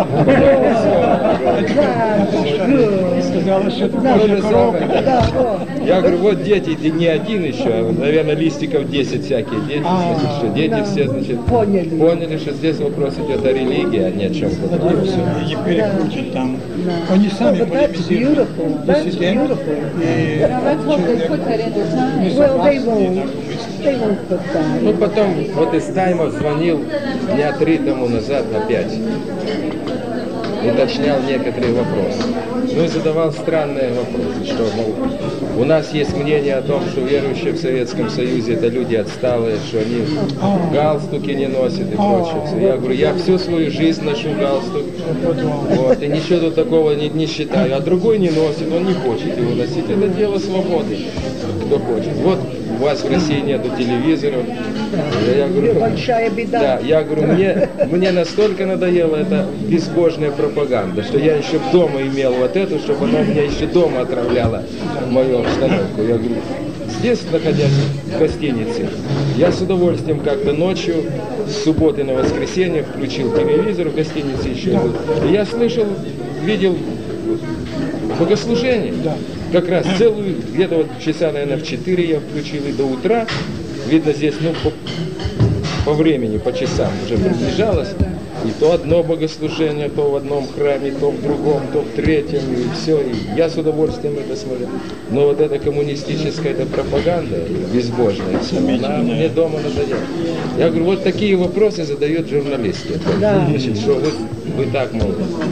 Сказала, что это То же самое, да. Да, вот. Я говорю, вот дети, не один еще, а, наверное, листиков 10 всякие дети, значит, что дети все, значит, поняли, что здесь вопрос идет о религии, а не о чем-то другом. не перекрутить там. Они сами But that's полемизируют. beautiful. That's Диссидент beautiful. и Let's hope they put that in the не time. Well, they согласны, won't. инакомыслящие. They won't put that. Ну, потом вот из Тайма звонил дня 3 тому назад опять. Уточнял некоторые вопросы. Ну и задавал странные вопросы, что, мол, у нас есть мнение о том, что верующие в Советском Союзе это люди отсталые, что они галстуки не носят и прочее. Всё. Я говорю, я всю свою жизнь ношу галстук, вот, и ничего тут такого не считаю. А другой не носит, он не хочет его носить. Это дело свободы, кто хочет. Вот у вас в России нету телевизоров. Я говорю, Большая беда. да, я говорю, мне настолько надоела эта безбожная пропаганда, что я еще дома имел вот эту, чтобы она меня еще дома отравляла мою обстановку. Я говорю, здесь, находясь в гостинице, я с удовольствием как-то ночью, с субботы на воскресенье, включил телевизор, в гостинице еще был. И я слышал, видел богослужение. Как раз целую, где-то вот часа, наверное, в 4 я включил и до утра. Видно здесь, ну, по времени, по часам уже приближалось. И то одно богослужение, то в одном храме, то в другом, то в третьем, и все. И я с удовольствием это смотрю. Но вот эта коммунистическая эта пропаганда безбожная, она мне дома надоела. Я говорю, вот такие вопросы задают журналисты. Да. Значит, что вы так, мол,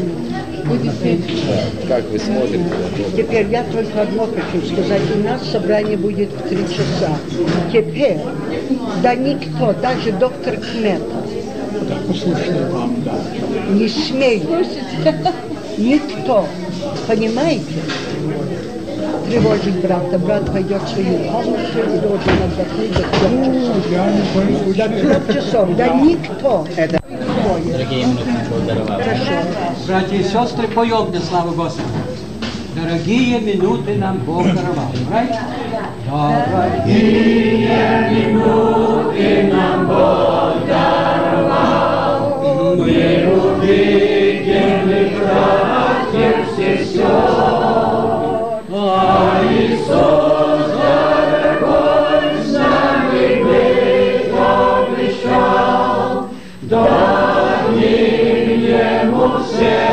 да, как вы смотрите на это? Теперь я только одно хочу сказать. У нас собрание будет в 3 часа. Теперь, да никто, даже доктор Кметов, Да, послушные вам, да. не смеет. Никто, понимаете, тревожить брата. Брат пойдет в свою комнату и должен отдохнуть до 3 часов. Я ни в коем случае. До 3 часов. Да никто. Дорогие минуты Бог даровал. Хорошо. Братья и сестры, поем для славы Господа. Дорогие минуты нам Бог даровал. Right? Дорогие минуты нам Бог даровал. Мы увидим их братьев, сестер. А Иисус дорогой с нами был, обещал. Дадим Ему все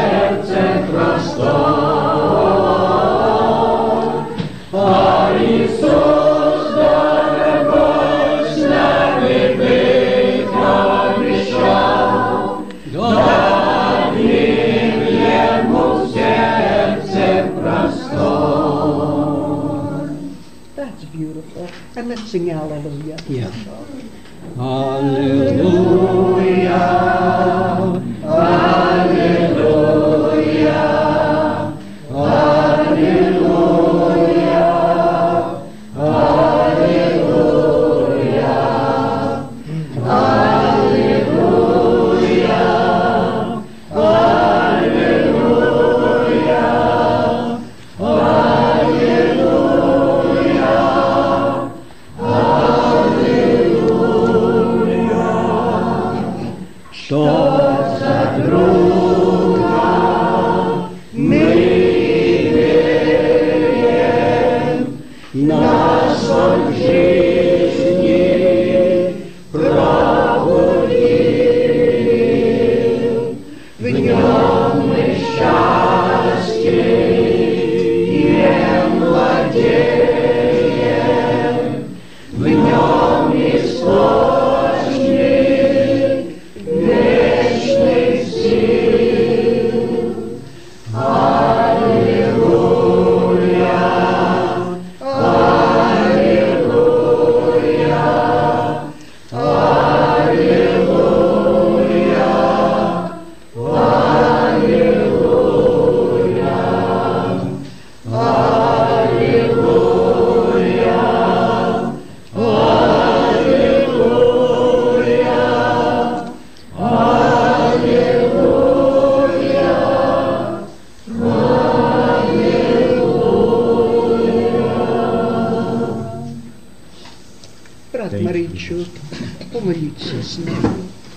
Can I sing hallelujah? Yeah. Hallelujah. Hallelujah. Помоліться з нами.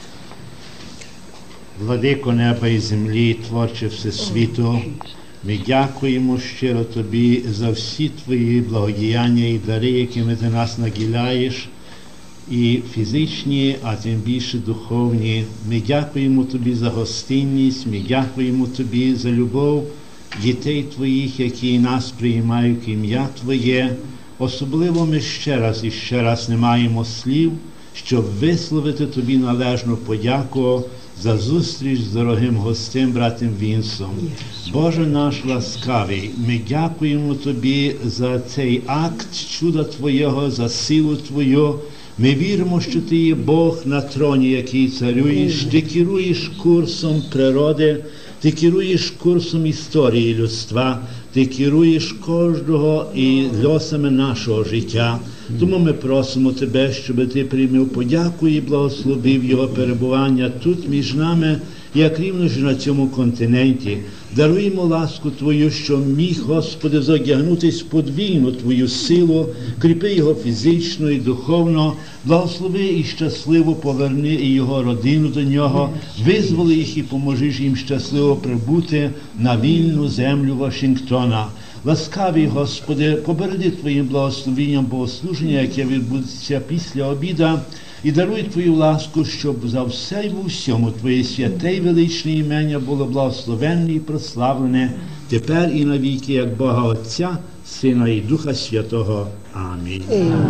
Владико неба і землі, творче всесвіту, ми дякуємо щиро Тобі за всі Твої благодіяння і дари, якими Ти нас наділяєш, і фізичні, а тим більше духовні. Ми дякуємо Тобі за гостинність, ми дякуємо Тобі за любов дітей Твоїх, які нас приймають в ім'я Твоє. Особливо ми ще раз не маємо слів, щоб висловити Тобі належну подяку за зустріч з дорогим гостем, братом Вінсом. Боже наш ласкавий, ми дякуємо Тобі за цей акт чуда Твоєго, за силу Твою. Ми віримо, що Ти є Бог на троні, який царюєш. Ти керуєш курсом природи, Ти керуєш курсом історії людства, Ти керуєш кожного і льосами нашого життя. Тому ми просимо Тебе, щоб Ти прийняв подяку і благословив Його перебування тут між нами, як рівно ж на цьому континенті. Даруємо ласку Твою, що міг, Господи, задягнутись в подвійну Твою силу, кріпи Його фізично і духовно, благослови і щасливо поверни і Його родину до Нього, визволи їх і поможи їм щасливо прибути на вільну землю Вашингтона. Ласкавий, Господи, побереди Твоїм благословенням богослуження, яке відбудеться після обіда, і даруй Твою ласку, щоб за все й в усьому Твоє святе й величне ім'я було благословенне і прославлене, тепер і навіки, як Бога Отця, Сина і Духа Святого. Амінь.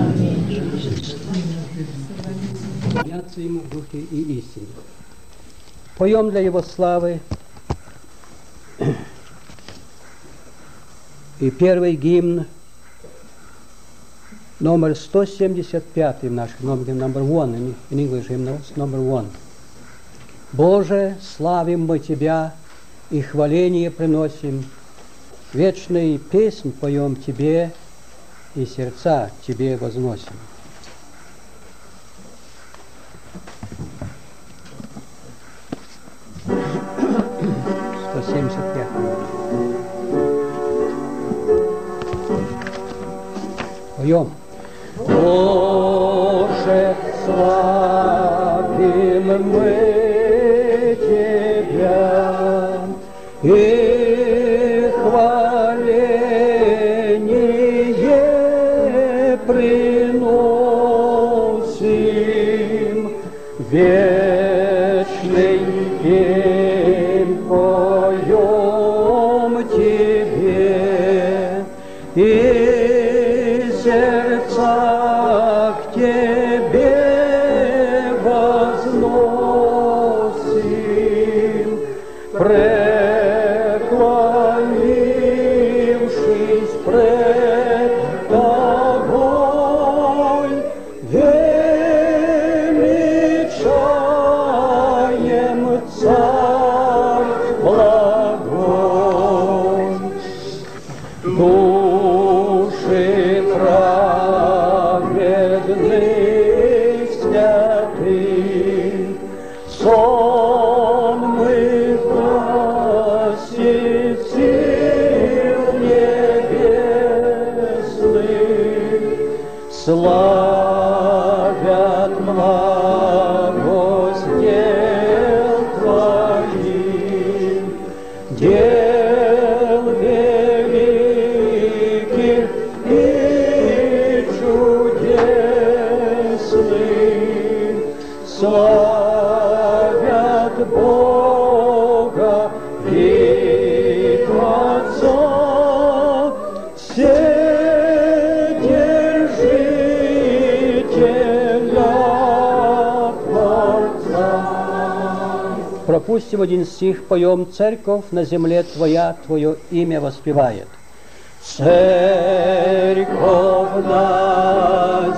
Поклоняться Ему в духе и истине. Поем для Его славы. И первый гимн, номер 175 в нашем номере, number one, in English hymn, number one. Боже, славим мы Тебя и хваление приносим, вечную песнь поем Тебе и сердца Тебе возносим. Поем. Боже, славим мы Тебя и хваление приносим, вечный день поем Тебе и сердца к Тебе возносим, преклонившись пред Тобой. блудных святых, сонмых просит сил небесных, славят благость дел Твоих, дел великих и чудесных, славят Бога и Отца, пропустим один стих, поем: «Церковь на земле Твоя, Твое имя воспевает». Церковь на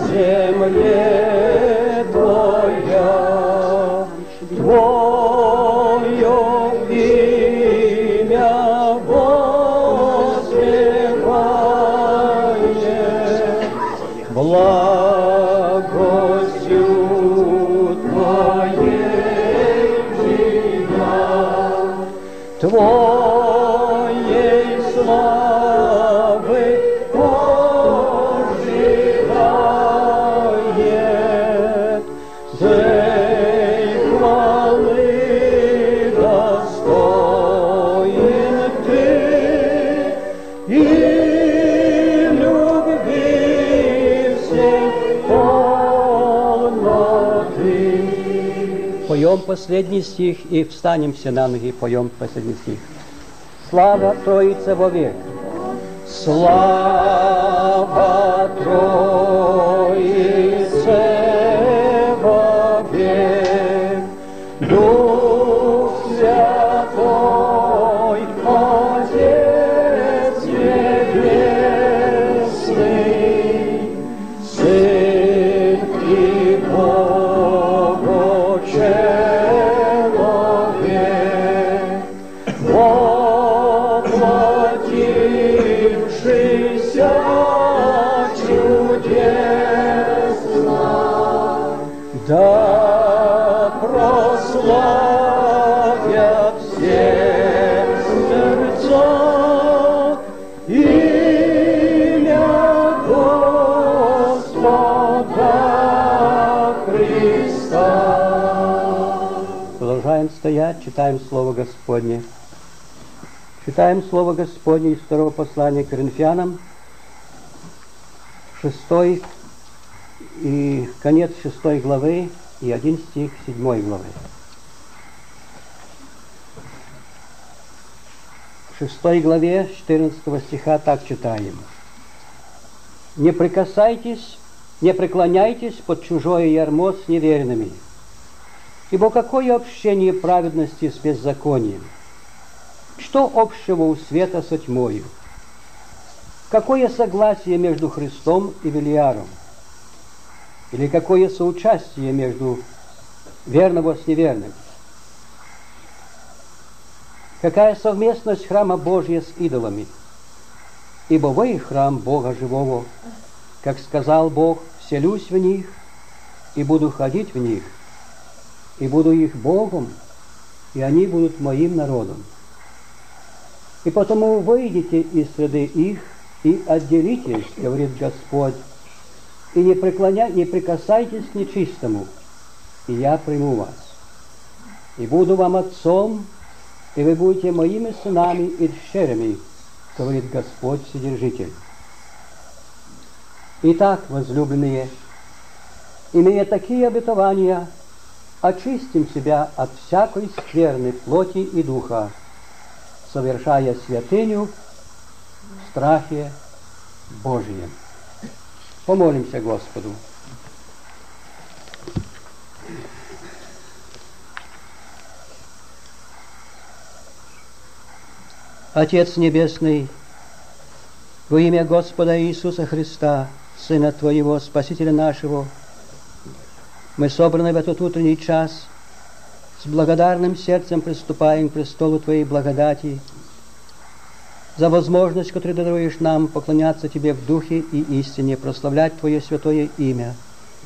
земле Твоя, Твое имя воспевает, благостью Твоей Твоей славы ожидает, Твоей хвалы достоин Ты, и любви всей полноты. Поем последний стих и встанем все на ноги, поем последний стих. Слава Троице вовек! Слава Троице вовек! Дух Святой, Отец Небесный, Сын и Бог человек, воплотившийся чудесно, да прославят все сердца имя Господа Христа. Продолжаем стоять, читаем Слово Господне. Читаем Слово Господне из второго послания к Коринфянам, 6 и конец 6 главы и 1 стих 7 главы. В 6 главе 14 стиха так читаем: «Не прикасайтесь, не преклоняйтесь под чужое ярмо с неверными, ибо какое общение праведности с беззаконием? Что общего у света со тьмою? Какое согласие между Христом и Велиаром? Или какое соучастие между верного с неверным? Какая совместность храма Божия с идолами? Ибо вы храм Бога живого, как сказал Бог: вселюсь в них и буду ходить в них, и буду их Богом, и они будут моим народом. И потому выйдите из среды их и отделитесь, говорит Господь, и не прикасайтесь к нечистому, и я приму вас. И буду вам отцом, и вы будете моими сынами и дщерями, говорит Господь Вседержитель. Итак, возлюбленные, имея такие обетования, очистим себя от всякой скверны плоти и духа, совершая святыню в страхе Божьем». Помолимся Господу. Отец Небесный, во имя Господа Иисуса Христа, Сына Твоего, Спасителя нашего, мы собраны в этот утренний час, с благодарным сердцем приступаем к престолу Твоей благодати, за возможность, которую ты даруешь нам поклоняться Тебе в духе и истине, прославлять Твое святое имя,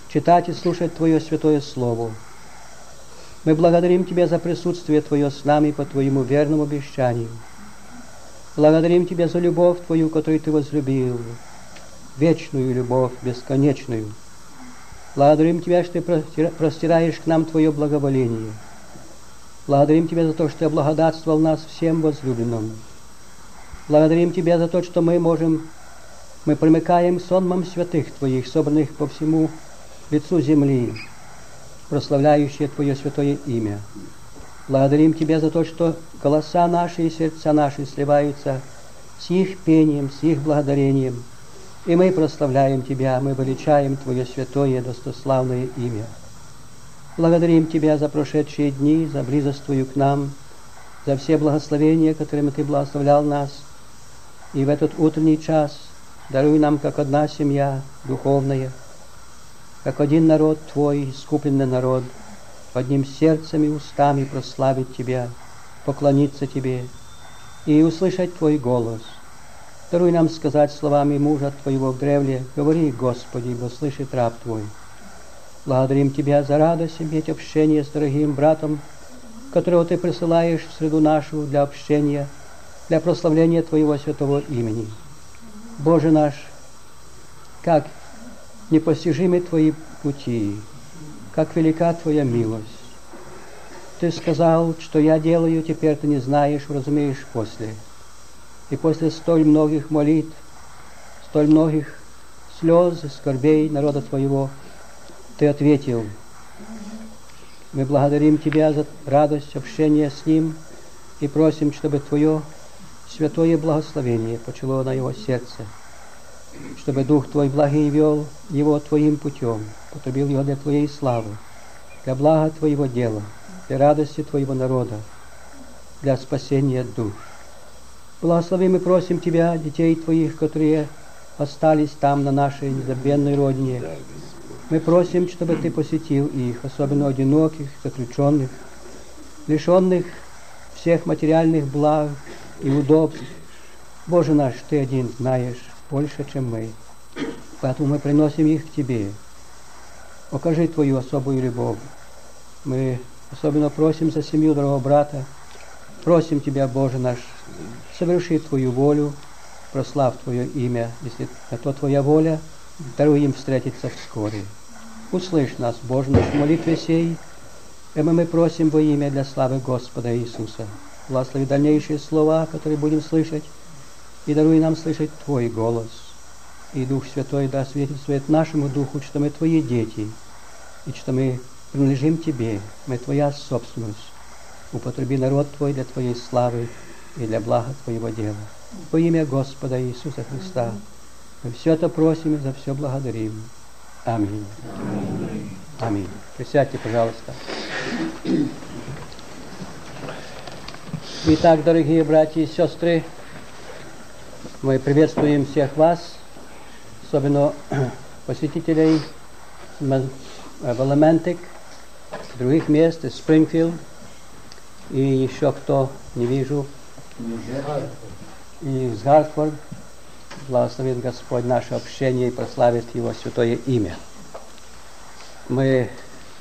читать и слушать Твое святое Слово. Мы благодарим Тебя за присутствие Твое с нами по Твоему верному обещанию. Благодарим Тебя за любовь Твою, которую Ты возлюбил, вечную любовь, бесконечную. Благодарим Тебя, что Ты простираешь к нам Твое благоволение. Благодарим Тебя за то, что Ты облагодатствовал нас всем возлюбленным. Благодарим Тебя за то, что мы примыкаем сонмом святых Твоих, собранных по всему лицу земли, прославляющие Твое святое имя. Благодарим Тебя за то, что голоса наши и сердца наши сливаются с их пением, с их благодарением. И мы прославляем Тебя, мы величаем Твое святое, достославное имя. Благодарим Тебя за прошедшие дни, за близость Твою к нам, за все благословения, которыми Ты благословлял нас. И в этот утренний час даруй нам, как одна семья духовная, как один народ Твой, искупленный народ, одним сердцем и устами прославить Тебя, поклониться Тебе и услышать Твой голос. Даруй нам сказать словами мужа Твоего в древле: «Говори, Господи, ибо слышит раб Твой». Благодарим Тебя за радость иметь общение с дорогим братом, которого Ты присылаешь в среду нашу для общения, для прославления Твоего святого имени. Боже наш, как непостижимы Твои пути, как велика Твоя милость. Ты сказал, что я делаю, теперь Ты не знаешь, разумеешь после. И после столь многих молитв, столь многих слез и скорбей народа Твоего, Ты ответил: мы благодарим Тебя за радость общения с Ним и просим, чтобы Твое святое благословение почало на его сердце, чтобы Дух Твой благий вел его Твоим путем, потребил его для Твоей славы, для блага Твоего дела, для радости Твоего народа, для спасения душ. Благослови, мы просим Тебя, детей Твоих, которые остались там, на нашей незабвенной родине. Мы просим, чтобы Ты посетил их, особенно одиноких, заключенных, лишенных всех материальных благ и удобств. Боже наш, Ты один знаешь больше, чем мы. Поэтому мы приносим их к Тебе. Покажи Твою особую любовь. Мы особенно просим за семью дорогого брата. Просим Тебя, Боже наш, соверши Твою волю, прославь Твое имя. Если на то Твоя воля, даруй им встретиться вскоре. Услышь нас, Боже наш, в молитве сей, и мы просим во имя для славы Господа Иисуса. Благослови дальнейшие слова, которые будем слышать, и даруй нам слышать Твой голос. И Дух Святой да свидетельствует нашему Духу, что мы Твои дети, и что мы принадлежим Тебе, мы Твоя собственность. Употреби народ Твой для Твоей славы и для блага Твоего дела. Во имя Господа Иисуса Христа мы все это просим и за все благодарим. Аминь. Аминь. Присядьте, пожалуйста. Итак, дорогие братья и сестры, мы приветствуем всех вас, особенно посетителей Веломентик, других мест, из Спрингфилд, и еще кто, не вижу, и из Хартфорд. Благословит Господь наше общение и прославит Его святое имя. Мы,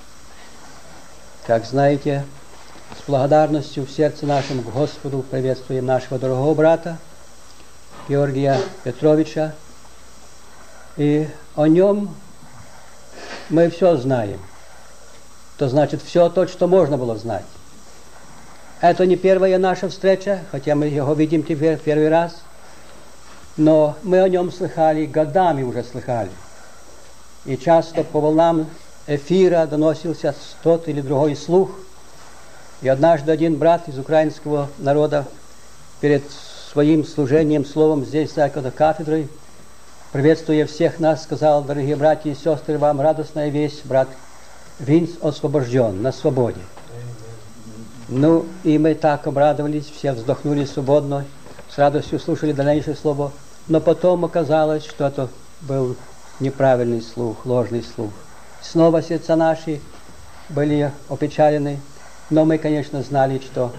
как знаете, с благодарностью в сердце нашем к Господу приветствуем нашего дорогого брата Георгия Петровича. И о нем мы все знаем. То значит, все то, что можно было знать. Это не первая наша встреча, хотя мы его видим теперь первый раз. Но мы о нем слыхали, годами уже слыхали. И часто по волнам эфира доносился тот или другой слух. И однажды один брат из украинского народа перед своим служением словом здесь, за кафедрой, приветствуя всех нас, сказал: дорогие братья и сестры, вам радостная весть, брат Винс освобожден, на свободе. Ну, и мы так обрадовались, все вздохнули свободно, с радостью слушали дальнейшее слово. Но потом оказалось, что это был неправильный слух, ложный слух. Снова сердца наши были опечалены, но мы, конечно, знали, что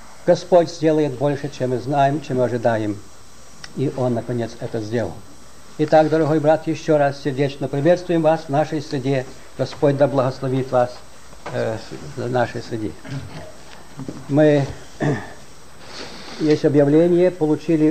Господь сделает больше, чем мы знаем, чем мы ожидаем. И Он, наконец, это сделал. Итак, дорогой брат, еще раз сердечно приветствуем вас в нашей среде. Господь да благословит вас в нашей среде. Мы есть объявление, получили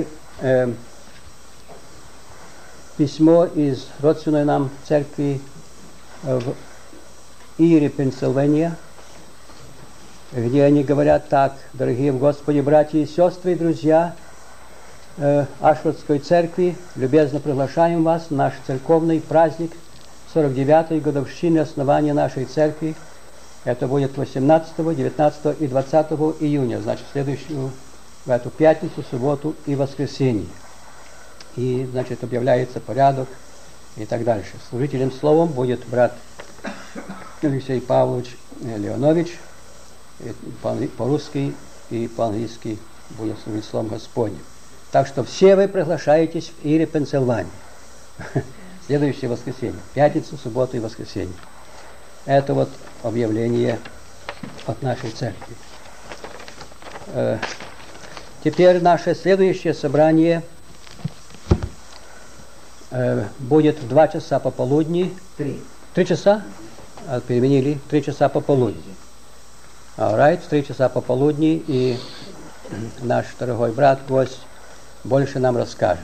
письмо из родственной нам церкви в Ире, Пенсильвания, где они говорят так: дорогие в Господе братья и сестры, друзья Ашфордской церкви, любезно приглашаем вас на наш церковный праздник 49-й годовщины основания нашей церкви. Это будет 18, 19 и 20 июня, значит, в эту пятницу, субботу и воскресенье. И, значит, объявляется порядок и так дальше. Служителем словом будет брат Алексей Павлович Леонович, по-русски и по-английски будет служить словом Господним. Так что все вы приглашаетесь в Ире, Пенсильвания. Следующее воскресенье. Пятницу, субботу и воскресенье. Это вот объявление от нашей церкви. Теперь наше следующее собрание будет в 2 часа пополудни. 3 часа? Переменили. 3 часа пополудни. Alright, в 3 часа пополудни, и наш дорогой брат, гость, больше нам расскажет.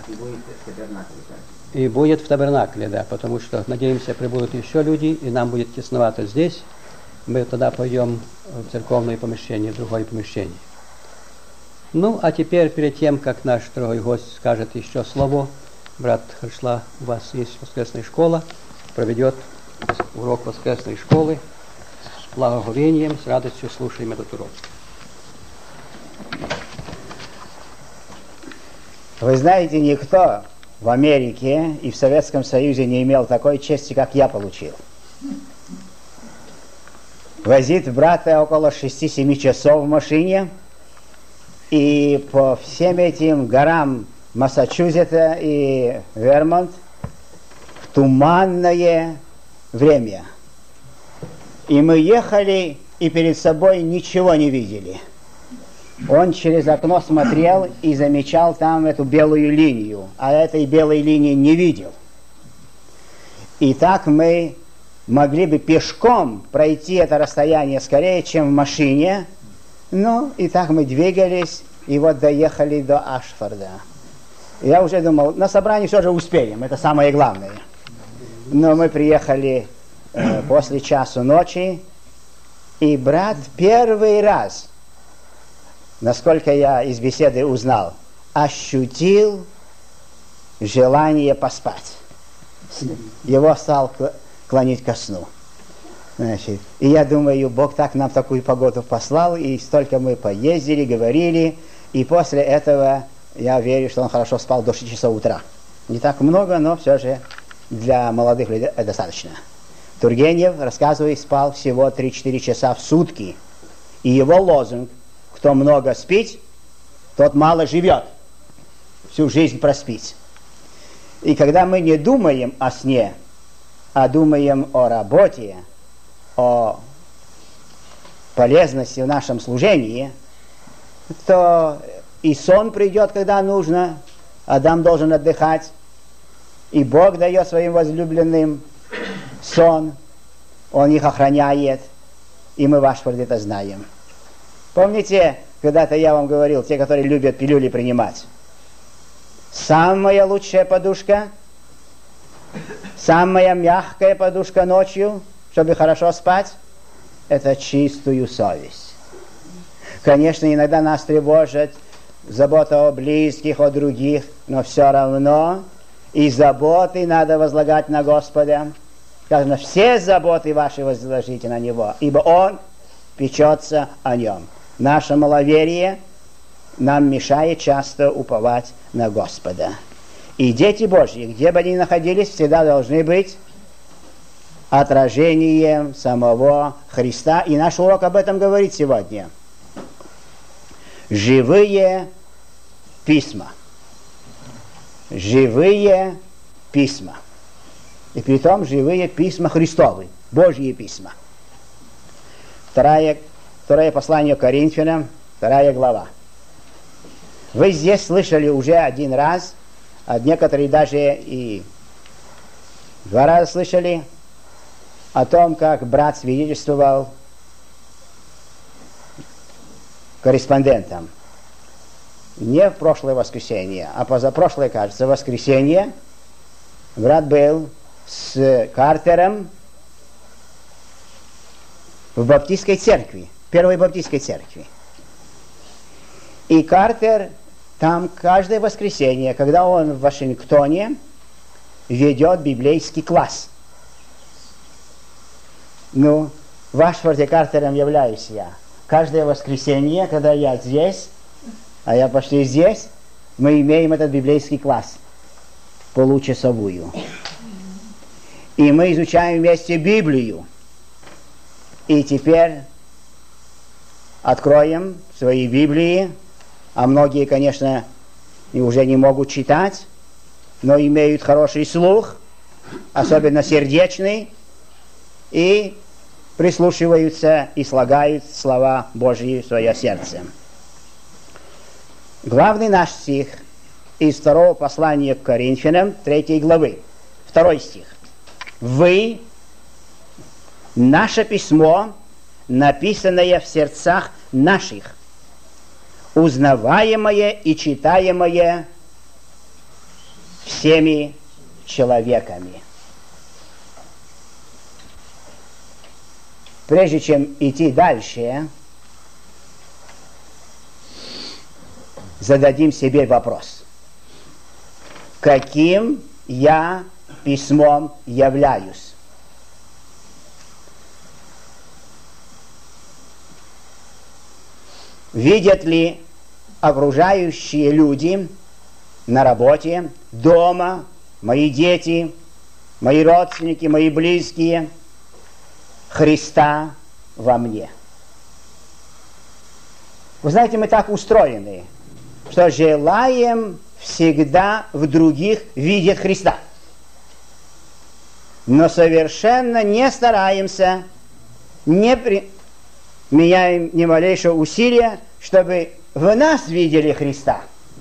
И будет в табернакле, да, потому что, надеемся, прибудут еще люди, и нам будет тесновато здесь. Мы тогда пойдем в церковное помещение, в другое помещение. Ну, а теперь, перед тем, как наш дорогой гость скажет еще слово, брат Харшла, у вас есть воскресная школа, проведет урок воскресной школы с благоговением, с радостью слушаем этот урок. Вы знаете, никто в Америке и в Советском Союзе не имел такой чести, как я получил. Возит брата около 6-7 часов в машине, и по всем этим горам Массачусетса и Вермонт в туманное время. И мы ехали, и перед собой ничего не видели. Он через окно смотрел и замечал там эту белую линию, а этой белой линии не видел. И так мы могли бы пешком пройти это расстояние скорее, чем в машине. Ну, и так мы двигались, и вот доехали до Ашфорда. Я уже думал, на собрании все же успеем, это самое главное. Но мы приехали после часу ночи, и брат первый раз, насколько я из беседы узнал, ощутил желание поспать. Его стал клонить ко сну. Значит, и я думаю, Бог так нам такую погоду послал, и столько мы поездили, говорили, и после этого я верю, что он хорошо спал до 6 часов утра. Не так много, но все же для молодых людей достаточно. Тургенев, рассказывает, спал всего 3-4 часа в сутки. И его лозунг: кто много спит, тот мало живет. Всю жизнь проспит. И когда мы не думаем о сне, а думаем о работе, о полезности в нашем служении, то и сон придет, когда нужно. Адам должен отдыхать. И Бог дает своим возлюбленным сон. Он их охраняет. И мы в Ашфорде это знаем. Помните, когда-то я вам говорил, те, которые любят пилюли принимать, самая лучшая подушка, самая мягкая подушка ночью, чтобы хорошо спать, это чистую совесть. Конечно, иногда нас тревожит забота о близких, о других, но все равно и заботы надо возлагать на Господа. Сказано, все заботы ваши возложите на Него, ибо Он печется о нем. Наше маловерие нам мешает часто уповать на Господа. И дети Божьи, где бы они ни находились, всегда должны быть отражением самого Христа. И наш урок об этом говорит сегодня. Живые письма. Живые письма. И при том живые письма Христовы, Божьи письма. Второе послание Коринфянам, 2 глава. Вы здесь слышали уже один раз, а некоторые даже и 2 раза слышали о том, как брат свидетельствовал корреспондентам. Не в прошлое воскресенье, а позапрошлое, кажется, воскресенье брат был с Картером в баптистской церкви, первой баптистской церкви. И Картер там каждое воскресенье, когда он в Вашингтоне, ведет библейский класс. Ну, в Ашфорде Картером являюсь я. Каждое воскресенье, когда я здесь, а я почти здесь, мы имеем этот библейский класс, получасовую. И мы изучаем вместе Библию. И теперь откроем свои Библии, а многие, конечно, уже не могут читать, но имеют хороший слух, особенно сердечный, и прислушиваются и слагают слова Божьи в свое сердце. Главный наш стих из 2 послания к Коринфянам, 3 главы, 2 стих. «Вы, наше письмо, написанное в сердцах наших, узнаваемое и читаемое всеми человеками». Прежде чем идти дальше, зададим себе вопрос. Каким я письмом являюсь? Видят ли окружающие люди на работе, дома, мои дети, мои родственники, мои близкие, Христа во мне? Вы знаете, мы так устроены, что желаем всегда в других видеть Христа. Но совершенно не стараемся, не применяем ни малейшего усилия, чтобы в нас видели Христа.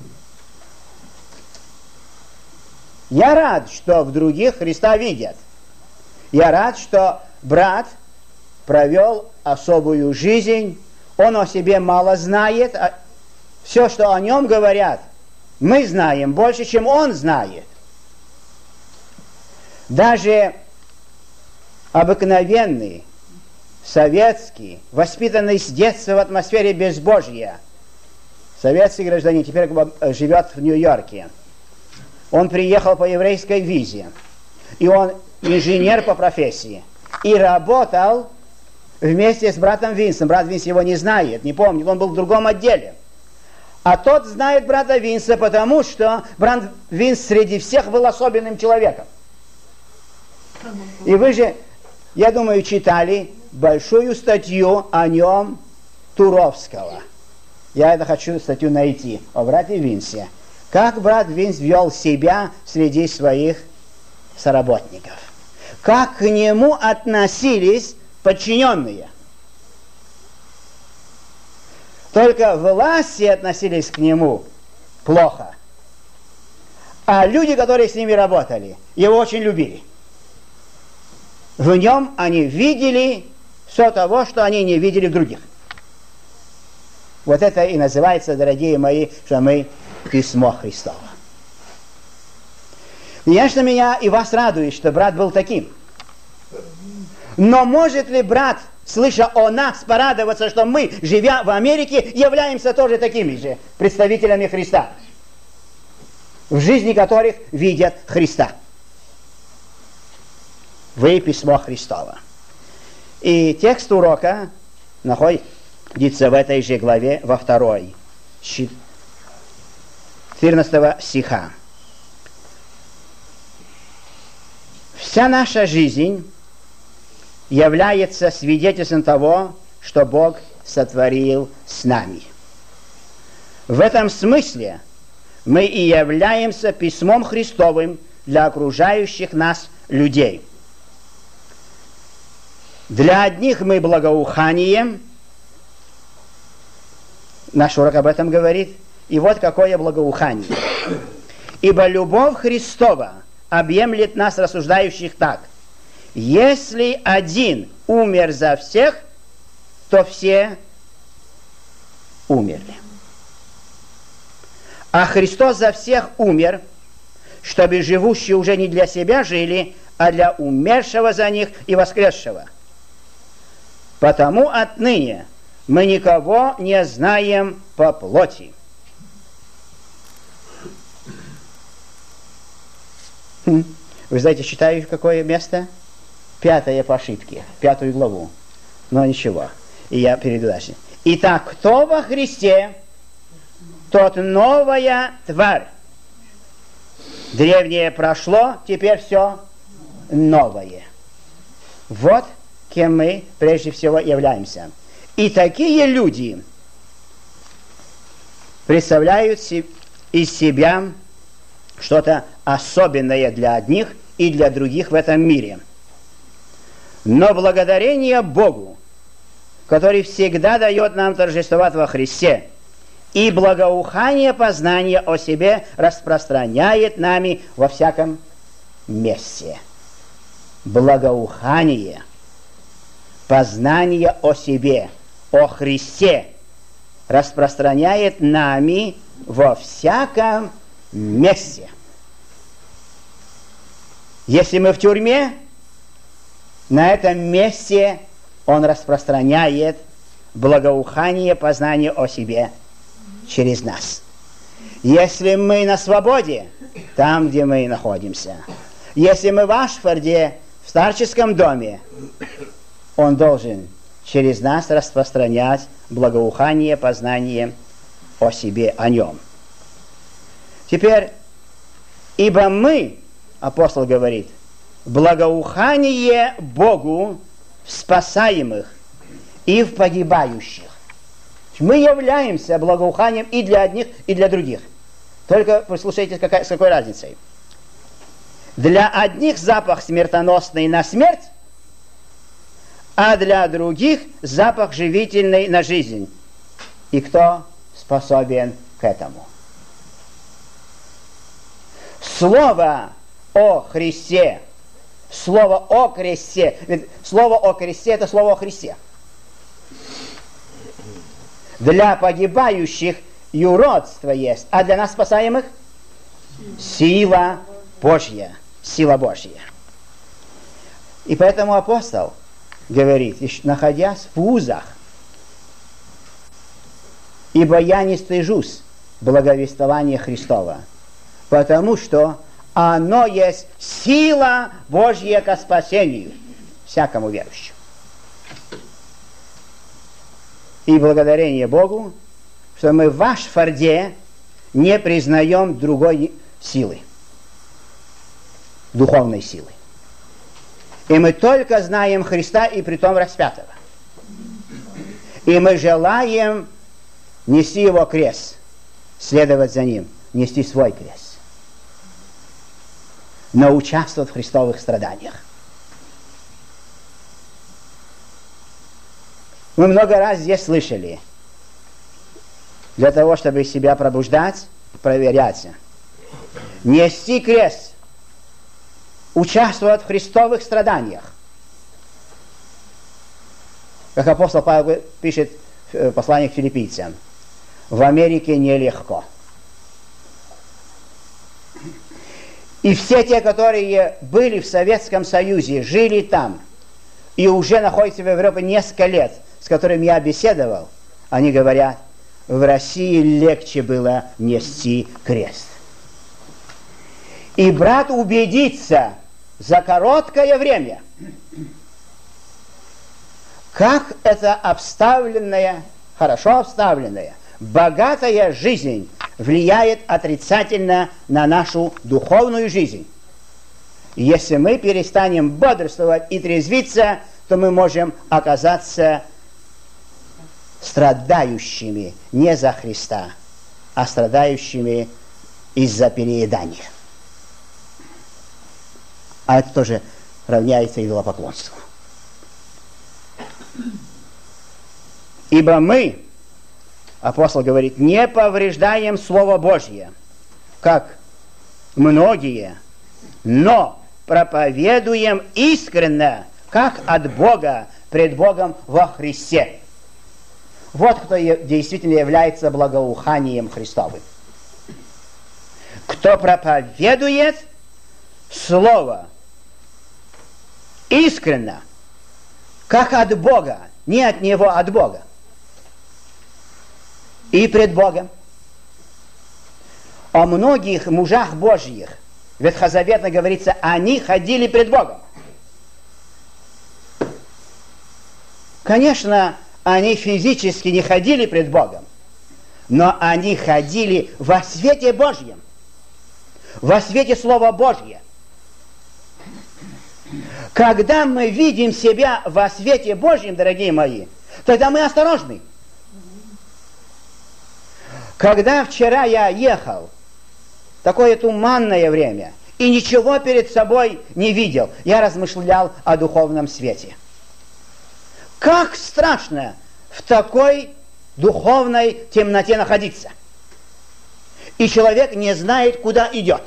Я рад, что в других Христа видят. Я рад, что брат провел особую жизнь, он о себе мало знает, а все, что о нем говорят, мы знаем больше, чем он знает. Даже обыкновенный, советский, воспитанный с детства в атмосфере безбожия, советский гражданин, теперь живет в Нью-Йорке. Он приехал по еврейской визе, и он инженер по профессии, и работал вместе с братом Винсом. Брат Винс его не знает, не помнит, он был в другом отделе. А тот знает брата Винса, потому что брат Винс среди всех был особенным человеком. И вы же, я думаю, читали большую статью о нем Туровского. Я это хочу статью найти о брате Винсе. Как брат Винс вел себя среди своих соработников. Как к нему относились подчиненные. Только власти относились к нему плохо. А люди, которые с ними работали, его очень любили. В нем они видели все того, что они не видели в других. Вот это и называется, дорогие мои, что мы письмо Христово. Конечно, меня и вас радует, что брат был таким. Но может ли брат, слыша о нас, порадоваться, что мы, живя в Америке, являемся тоже такими же представителями Христа, в жизни которых видят Христа? Вы письмо Христово. И текст урока находится в этой же главе, во 2, 14 стиха. Вся наша жизнь является свидетельством того, что Бог сотворил с нами. В этом смысле мы и являемся письмом Христовым для окружающих нас людей. Для одних мы благоуханием, наш урок об этом говорит, и вот какое благоухание. Ибо любовь Христова объемлет нас, рассуждающих, так. Если один умер за всех, то все умерли. А Христос за всех умер, чтобы живущие уже не для себя жили, а для умершего за них и воскресшего. Потому отныне мы никого не знаем по плоти. Вы знаете, читаю какое место? 5 по ошибке, 5 главу. Но ничего, и я перейду дальше. Итак, кто во Христе, тот новая тварь. Древнее прошло, теперь все новое. Вот кем мы прежде всего являемся. И такие люди представляют из себя что-то особенное для одних и для других в этом мире. Но благодарение Богу, который всегда дает нам торжествовать во Христе, и благоухание познания о себе распространяет нами во всяком месте. Благоухание, познание о себе, о Христе распространяет нами во всяком месте. Если мы в тюрьме, на этом месте он распространяет благоухание, познание о себе через нас. Если мы на свободе, там, где мы находимся. Если мы в Ашфорде, в старческом доме, он должен через нас распространять благоухание, познание о себе, о нем. Теперь, ибо мы, апостол говорит, благоухание Богу в спасаемых и в погибающих. Мы являемся благоуханием и для одних, и для других. Только послушайте, с какой разницей. Для одних запах смертоносный на смерть, а для других запах живительный на жизнь. И кто способен к этому? Слово о Христе, слово о кресте, ведь слово о кресте – это слово о Христе. Для погибающих юродство есть, а для нас спасаемых сила Божья. Сила Божья. И поэтому апостол говорит, находясь в узах, ибо я не стыжусь благовествования Христова, потому что оно есть сила Божья ко спасению всякому верующему. И благодарение Богу, что мы в Ашфорде не признаем другой силы, духовной силы. И мы только знаем Христа и притом распятого. И мы желаем нести Его крест, следовать за Ним, нести свой крест, но участвовать в христовых страданиях. Мы много раз здесь слышали, для того, чтобы себя пробуждать, проверять, нести крест, участвовать в христовых страданиях. Как апостол Павел пишет в послании к филиппийцам, в Америке нелегко. И все те, которые были в Советском Союзе, жили там, и уже находятся в Европе несколько лет, с которыми я беседовал, они говорят, в России легче было нести крест. И брат убедится за короткое время, как эта обставленная, хорошо обставленная, богатая жизнь влияет отрицательно на нашу духовную жизнь. Если мы перестанем бодрствовать и трезвиться, то мы можем оказаться страдающими не за Христа, а страдающими из-за переедания. А это тоже равняется идолопоклонству. Ибо мы, апостол говорит, не повреждаем Слово Божье, как многие но проповедуем искренне, как от Бога, пред Богом во Христе. Вот кто действительно является благоуханием Христовым. Кто проповедует Слово искренне, как от Бога, не от Него, а от Бога. И пред Богом. О многих мужах Божьих ветхозаветно говорится, они ходили пред Богом. Конечно, они физически не ходили пред Богом, но они ходили во свете Божьем, во свете Слова Божьего. Когда мы видим себя во свете Божьем, дорогие мои, тогда мы осторожны. Когда вчера я ехал, такое туманное время, и ничего перед собой не видел, я размышлял о духовном свете. Как страшно в такой духовной темноте находиться. И человек не знает, куда идет.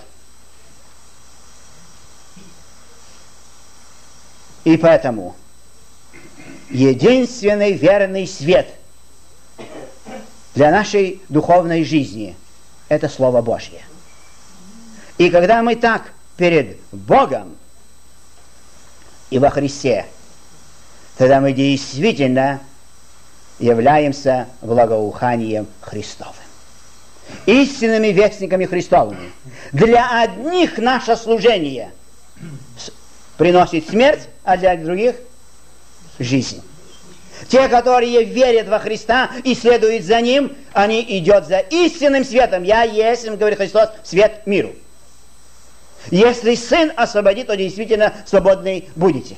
И поэтому единственный верный свет для нашей духовной жизни – это Слово Божье. И когда мы так перед Богом и во Христе, тогда мы действительно являемся благоуханием Христовым. Истинными вестниками Христовыми. Для одних наше служение приносит смерть, а для других – жизнь. Те, которые верят во Христа и следуют за Ним, они идут за истинным светом. Я есть, говорит Христос, свет миру. Если Сын освободит, то действительно свободны будете.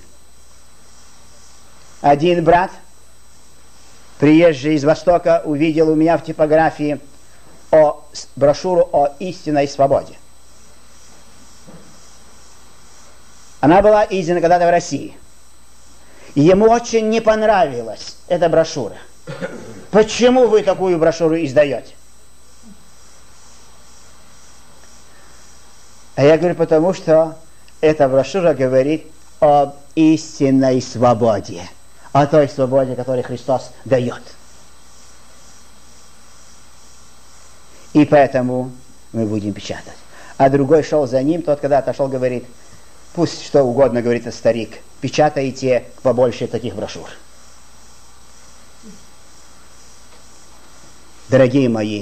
Один брат, приезжий из Востока, увидел у меня в типографии брошюру о истинной свободе. Она была издана когда-то в России. И ему очень не понравилась эта брошюра. Почему вы такую брошюру издаете? А я говорю, потому что эта брошюра говорит об истинной свободе. О той свободе, которую Христос дает. И поэтому мы будем печатать. А другой шел за ним, тот, когда отошел, говорит, пусть что угодно, говорит старик, печатайте побольше таких брошюр. Дорогие мои,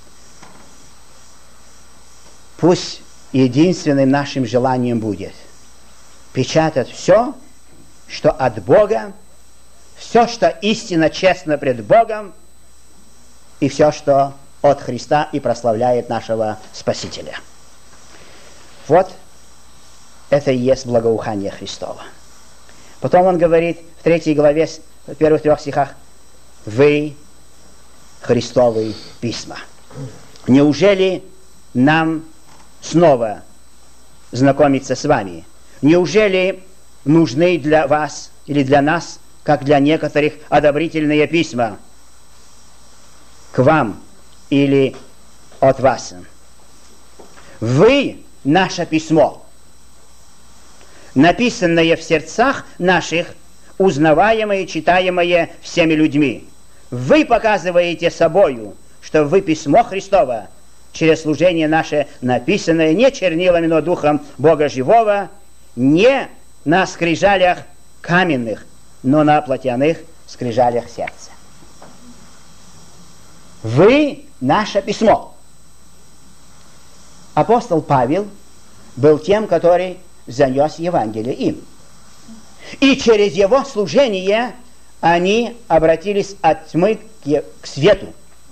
пусть единственным нашим желанием будет печатать все, что от Бога, все, что истинно, честно пред Богом, и все, что от Христа и прославляет нашего Спасителя. Вот это и есть благоухание Христово. Потом он говорит в 3 главе, в первых 3 стихах, «Вы Христовы письма». Неужели нам снова знакомиться с вами? Неужели нужны для вас или для нас, как для некоторых, одобрительные письма к вам или от вас? Вы – наше письмо, написанное в сердцах наших, узнаваемое, читаемое всеми людьми. Вы показываете собою, что вы письмо Христово, через служение наше, написанное не чернилами, но Духом Бога Живого, не на скрижалях каменных, но на плотяных скрижалях сердца. Вы – наше письмо. Апостол Павел был тем, который занес Евангелие им. И через его служение они обратились от тьмы к свету.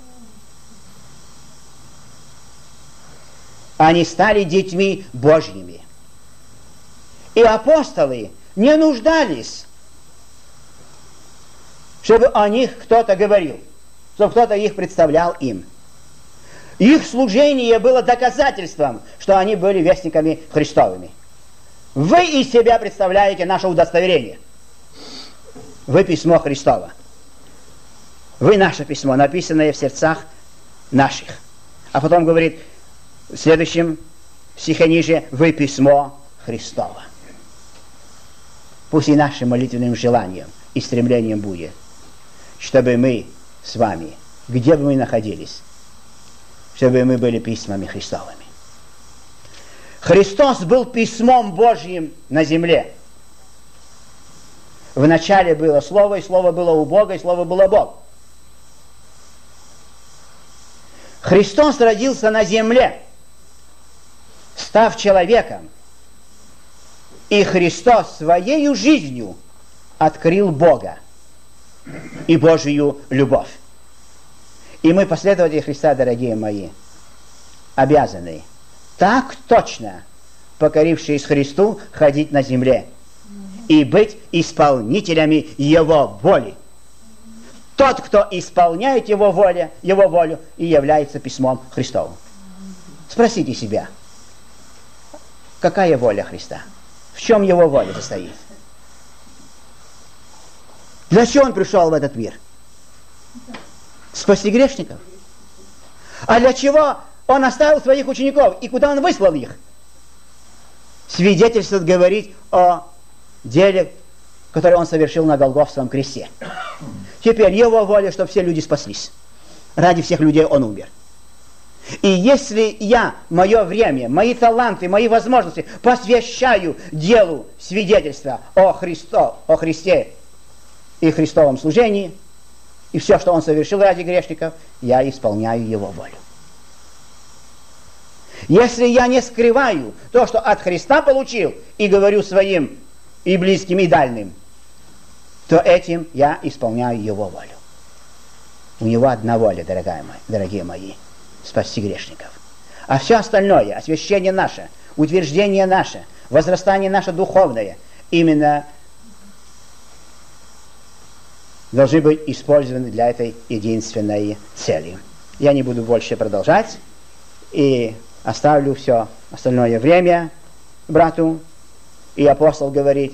Они стали детьми Божьими. И апостолы не нуждались, чтобы о них кто-то говорил, чтобы кто-то их представлял им. Их служение было доказательством, что они были вестниками Христовыми. Вы из себя представляете наше удостоверение. Вы письмо Христово. Вы наше письмо, написанное в сердцах наших. А потом говорит в следующем стихе ниже, вы письмо Христово. Пусть и нашим молитвенным желанием и стремлением будет, чтобы мы с вами, где бы мы находились, чтобы мы были письмами Христовыми. Христос был письмом Божьим на земле. Вначале было Слово, и Слово было у Бога, и Слово было Бог. Христос родился на земле, став человеком, и Христос своей жизнью открыл Бога и Божию любовь. И мы, последователи Христа, дорогие мои, обязаны так точно, покорившись Христу, ходить на земле и быть исполнителями Его воли. Тот, кто исполняет Его волю, и является письмом Христовым. Спросите себя, какая воля Христа? В чем Его воля состоит? Для чего Он пришел в этот мир? Спасти грешников. А для чего Он оставил своих учеников? И куда Он выслал их? Свидетельствует, говорить о деле, которое Он совершил на Голгофском кресте. Теперь Его воля, чтобы все люди спаслись. Ради всех людей Он умер. И если я, мое время, мои таланты, мои возможности посвящаю делу свидетельства о Христе и Христовом служении, и все, что Он совершил ради грешников, я исполняю Его волю. Если я не скрываю то, что от Христа получил, и говорю своим и близким, и дальним, то этим я исполняю Его волю. У Него одна воля, дорогие мои, спасти грешников. А все остальное, освящение наше, утверждение наше, возрастание наше духовное, именно должны быть использованы для этой единственной цели. Я не буду больше продолжать и оставлю все остальное время брату. И апостол говорит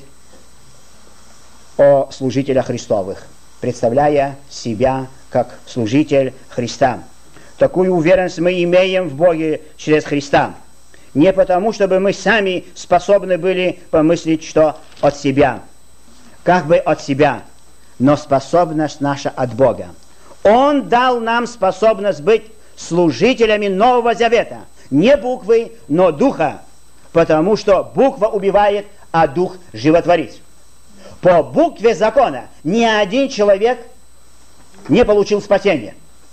о служителях Христовых, представляя себя как служитель Христа. Такую уверенность мы имеем в Боге через Христа. Не потому, чтобы мы сами способны были помыслить, что от себя, как бы от себя, но способность наша от Бога. Он дал нам способность быть служителями Нового Завета. Не буквы, но духа, потому что буква убивает, а дух животворит. По букве закона ни один человек не получил спасения.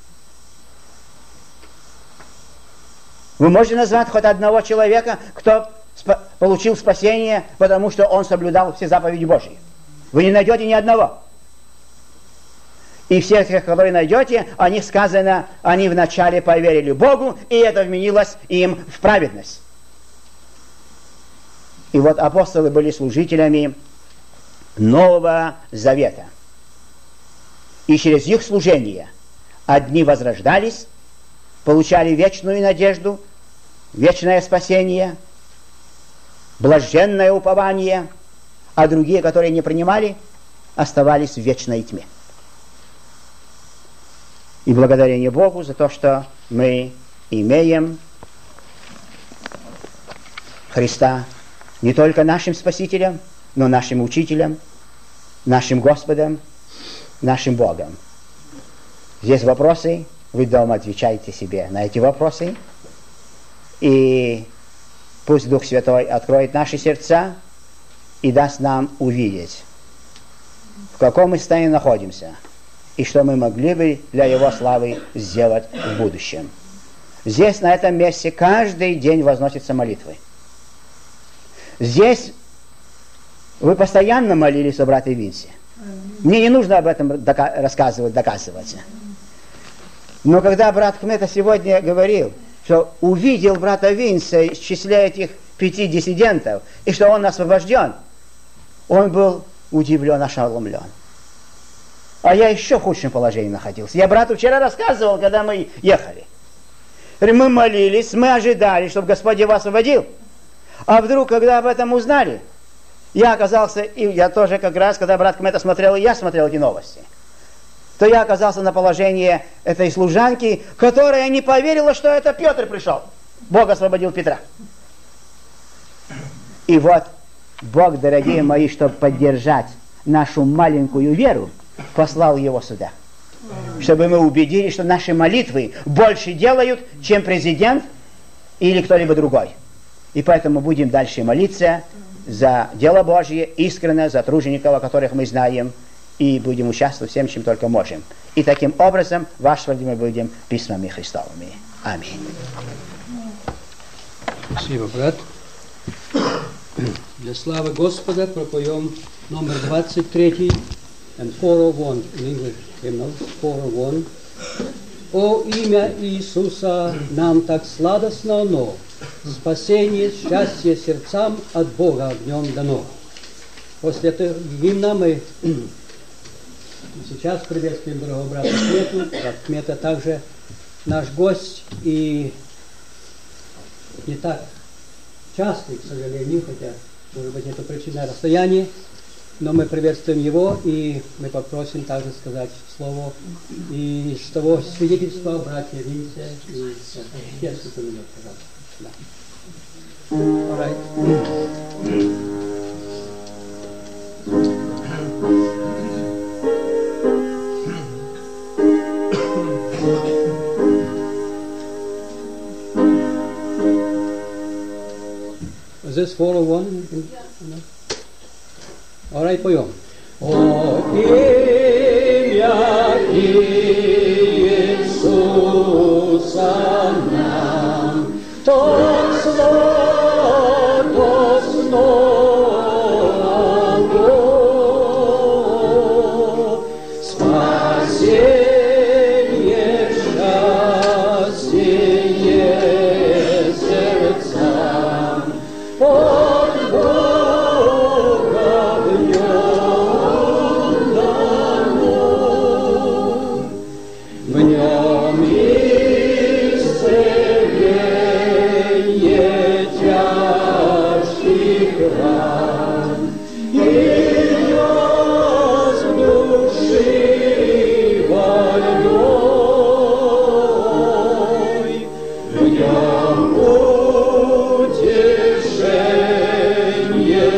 Вы можете назвать хоть одного человека, кто получил спасение, потому что он соблюдал все заповеди Божьи? Вы не найдете ни одного. И всех тех, которые найдете, о них сказано, они вначале поверили Богу, и это вменилось им в праведность. И вот апостолы были служителями Нового Завета. И через их служение одни возрождались, получали вечную надежду, вечное спасение, блаженное упование, а другие, которые не принимали, оставались в вечной тьме. И благодарение Богу за то, что мы имеем Христа не только нашим Спасителем, но нашим Учителем, нашим Господом, нашим Богом. Здесь вопросы, вы дома отвечайте себе на эти вопросы. И пусть Дух Святой откроет наши сердца и даст нам увидеть, в каком мы состоянии находимся, и что мы могли бы для Его славы сделать в будущем. Здесь, на этом месте, каждый день возносятся молитвы. Здесь вы постоянно молились о брате Винсе. Мне не нужно об этом доказывать. Но когда брат Кмета сегодня говорил, что увидел брата Винса в числе этих 5 диссидентов, и что он освобожден, он был удивлен, ошеломлен. А я еще в худшем положении находился. Я брату вчера рассказывал, когда мы ехали. Мы молились, мы ожидали, чтобы Господь его освободил. А вдруг, когда об этом узнали, я оказался, и я тоже как раз, когда брат Кмета смотрел, и я смотрел эти новости, то я оказался на положении этой служанки, которая не поверила, что это Петр пришел. Бог освободил Петра. И вот Бог, дорогие мои, чтобы поддержать нашу маленькую веру, послал его сюда. Чтобы мы убедились, что наши молитвы больше делают, чем президент или кто-либо другой. И поэтому будем дальше молиться за дело Божье, искренне, за тружеников, о которых мы знаем, и будем участвовать всем, чем только можем. И таким образом вашим мы будем письмами Христовыми. Аминь. Спасибо, брат. Для славы Господа пропоем номер 23 and 401 in English hymnal 401. О имя Иисуса нам так сладостно оно, спасение, счастье сердцам от Бога огнем дано. После этого гимна мы сейчас приветствуем дорогого брата Кмету. Брат Кмета также наш гость и не так частый, к сожалению, хотя, может быть, это причина расстояния, но мы приветствуем его, и мы попросим также сказать слово и с того свидетельства братья Винце и несколько минут, пожалуйста. Да. All right. Is this 401? All right, поем. О имя Иисуса нам, то сладостно спасение, счастье сердцам от Бога в нем дано. В нем исцеление тяжких ран и яз души больной. В нем утешение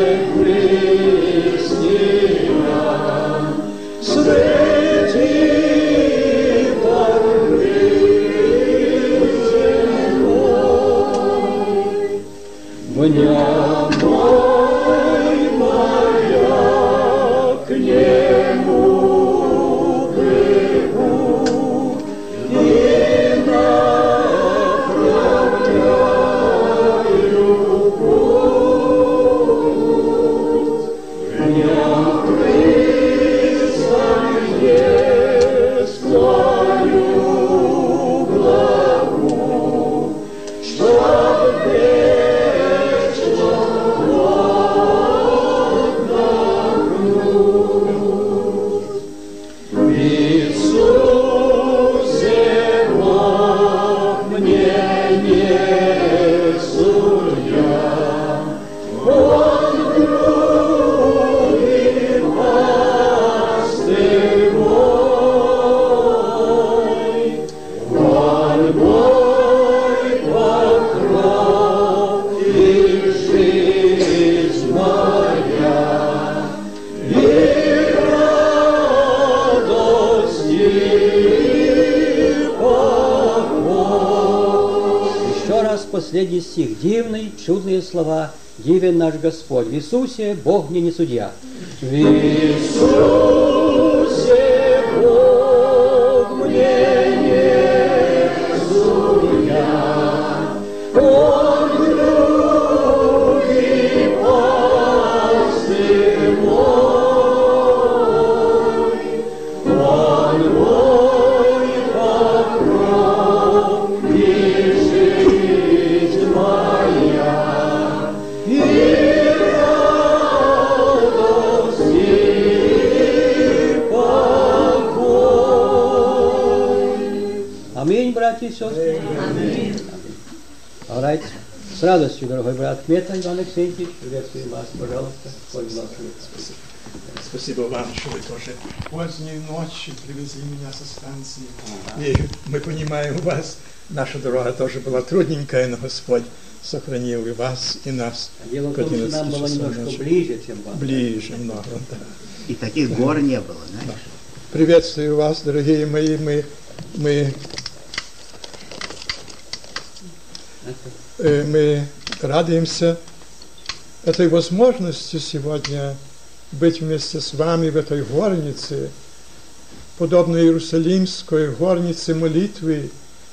христиан среди в нем мой моряк, к нему плыву и направляю путь. В нем признание склоню главу, чтоб последний стих. Дивные, чудные слова. Дивен наш Господь. В Иисусе Бог мне не судья. В Иисусе Бог мне не судья. Он друг и пастырь мой. Он мой покров и жизнь моя. И радость, и покой. Аминь, братья и сестры. Аминь. All right. С радостью, дорогой брат Кмета Иван Алексеевич, приветствуем вас, пожалуйста. Спасибо вам, что вы тоже поздней ночью привезли меня со станции. И мы понимаем вас, наша дорога тоже была трудненькая, но Господь сохранил и вас, и нас. Дело в к том, что 11 нам было часам немножко ночи. ближе, чем вам. Ближе много, да. И таких гор не было, знаешь. Приветствую вас, дорогие мои. Мы радуемся этой возможности сегодня быть вместе с вами в этой горнице, подобно Иерусалимской горнице молитвы,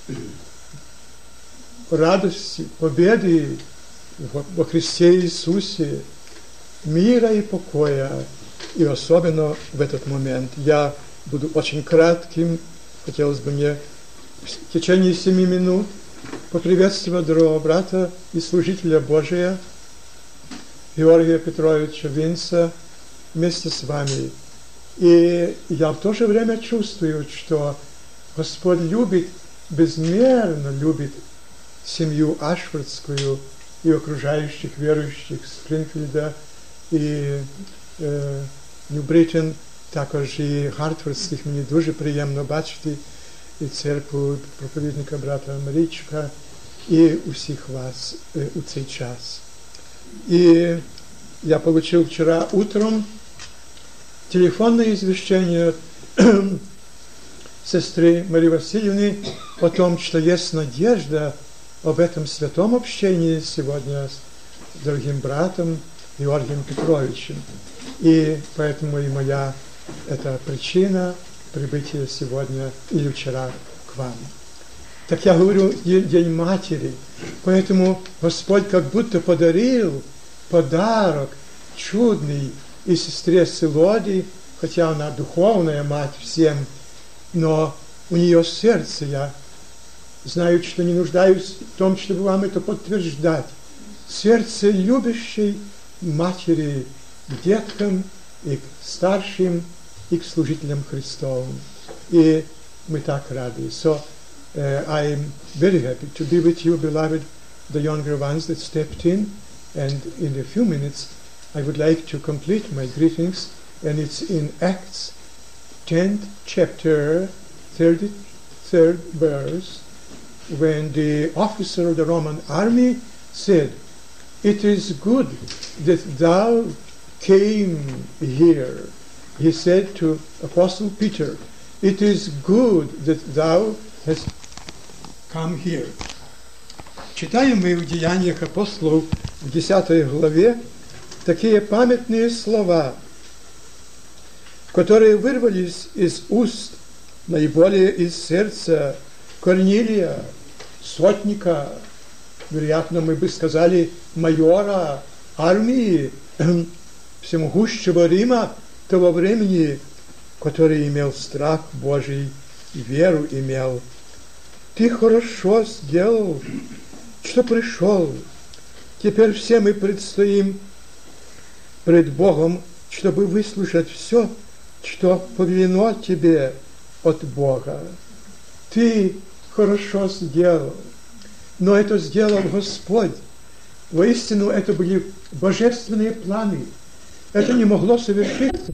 радости, победы во Христе Иисусе, мира и покоя, и особенно в этот момент. Я буду очень кратким, хотелось бы мне в течение 7 минут поприветствовать дорогого брата и служителя Божия Георгия Петровича Винца вместе с вами. И я в то же время чувствую, что Господь любит, безмерно любит семью Ашфордскую и окружающих верующих Спрингфілда і Нью-Бритен, також і Гартфордських. Мені дуже приємно бачити і церкву проповідника брата Марічка і усіх вас у цей час. И я получил вчера утром телефонное извещение сестры Марии Васильевны о том, что есть надежда об этом святом общении сегодня с дорогим братом Георгием Петровичем. И поэтому и моя эта причина прибытия сегодня или вчера к вам. Так я говорю, День Матери, поэтому Господь как будто подарил подарок чудный и сестре Силоди, хотя она духовная мать всем, но у нее сердце, я знаю, что не нуждаюсь в том, чтобы вам это подтверждать, сердце любящей матери к деткам и к старшим, и к служителям Христовым. И мы так рады. So, I'm very happy to be with you, beloved, the younger ones that stepped in. And in a few minutes, I would like to complete my greetings. And it's in Acts 10th chapter, 33rd verse, when the officer of the Roman army said, "It is good that thou came here." He said to Apostle Peter, "It is good that thou hast come here." Читаем мы в Деяниях апостолов в 10 главе такие памятные слова, которые вырвались из уст, наиболее из сердца Корнилия, сотника, вероятно, мы бы сказали, майора армии всемогущего Рима того времени, который имел страх Божий и веру имел. Ты хорошо сделал, что пришел. Теперь все мы предстоим пред Богом, чтобы выслушать все, что повелено тебе от Бога. Ты хорошо сделал, но это сделал Господь. Воистину, это были божественные планы. Это не могло совершиться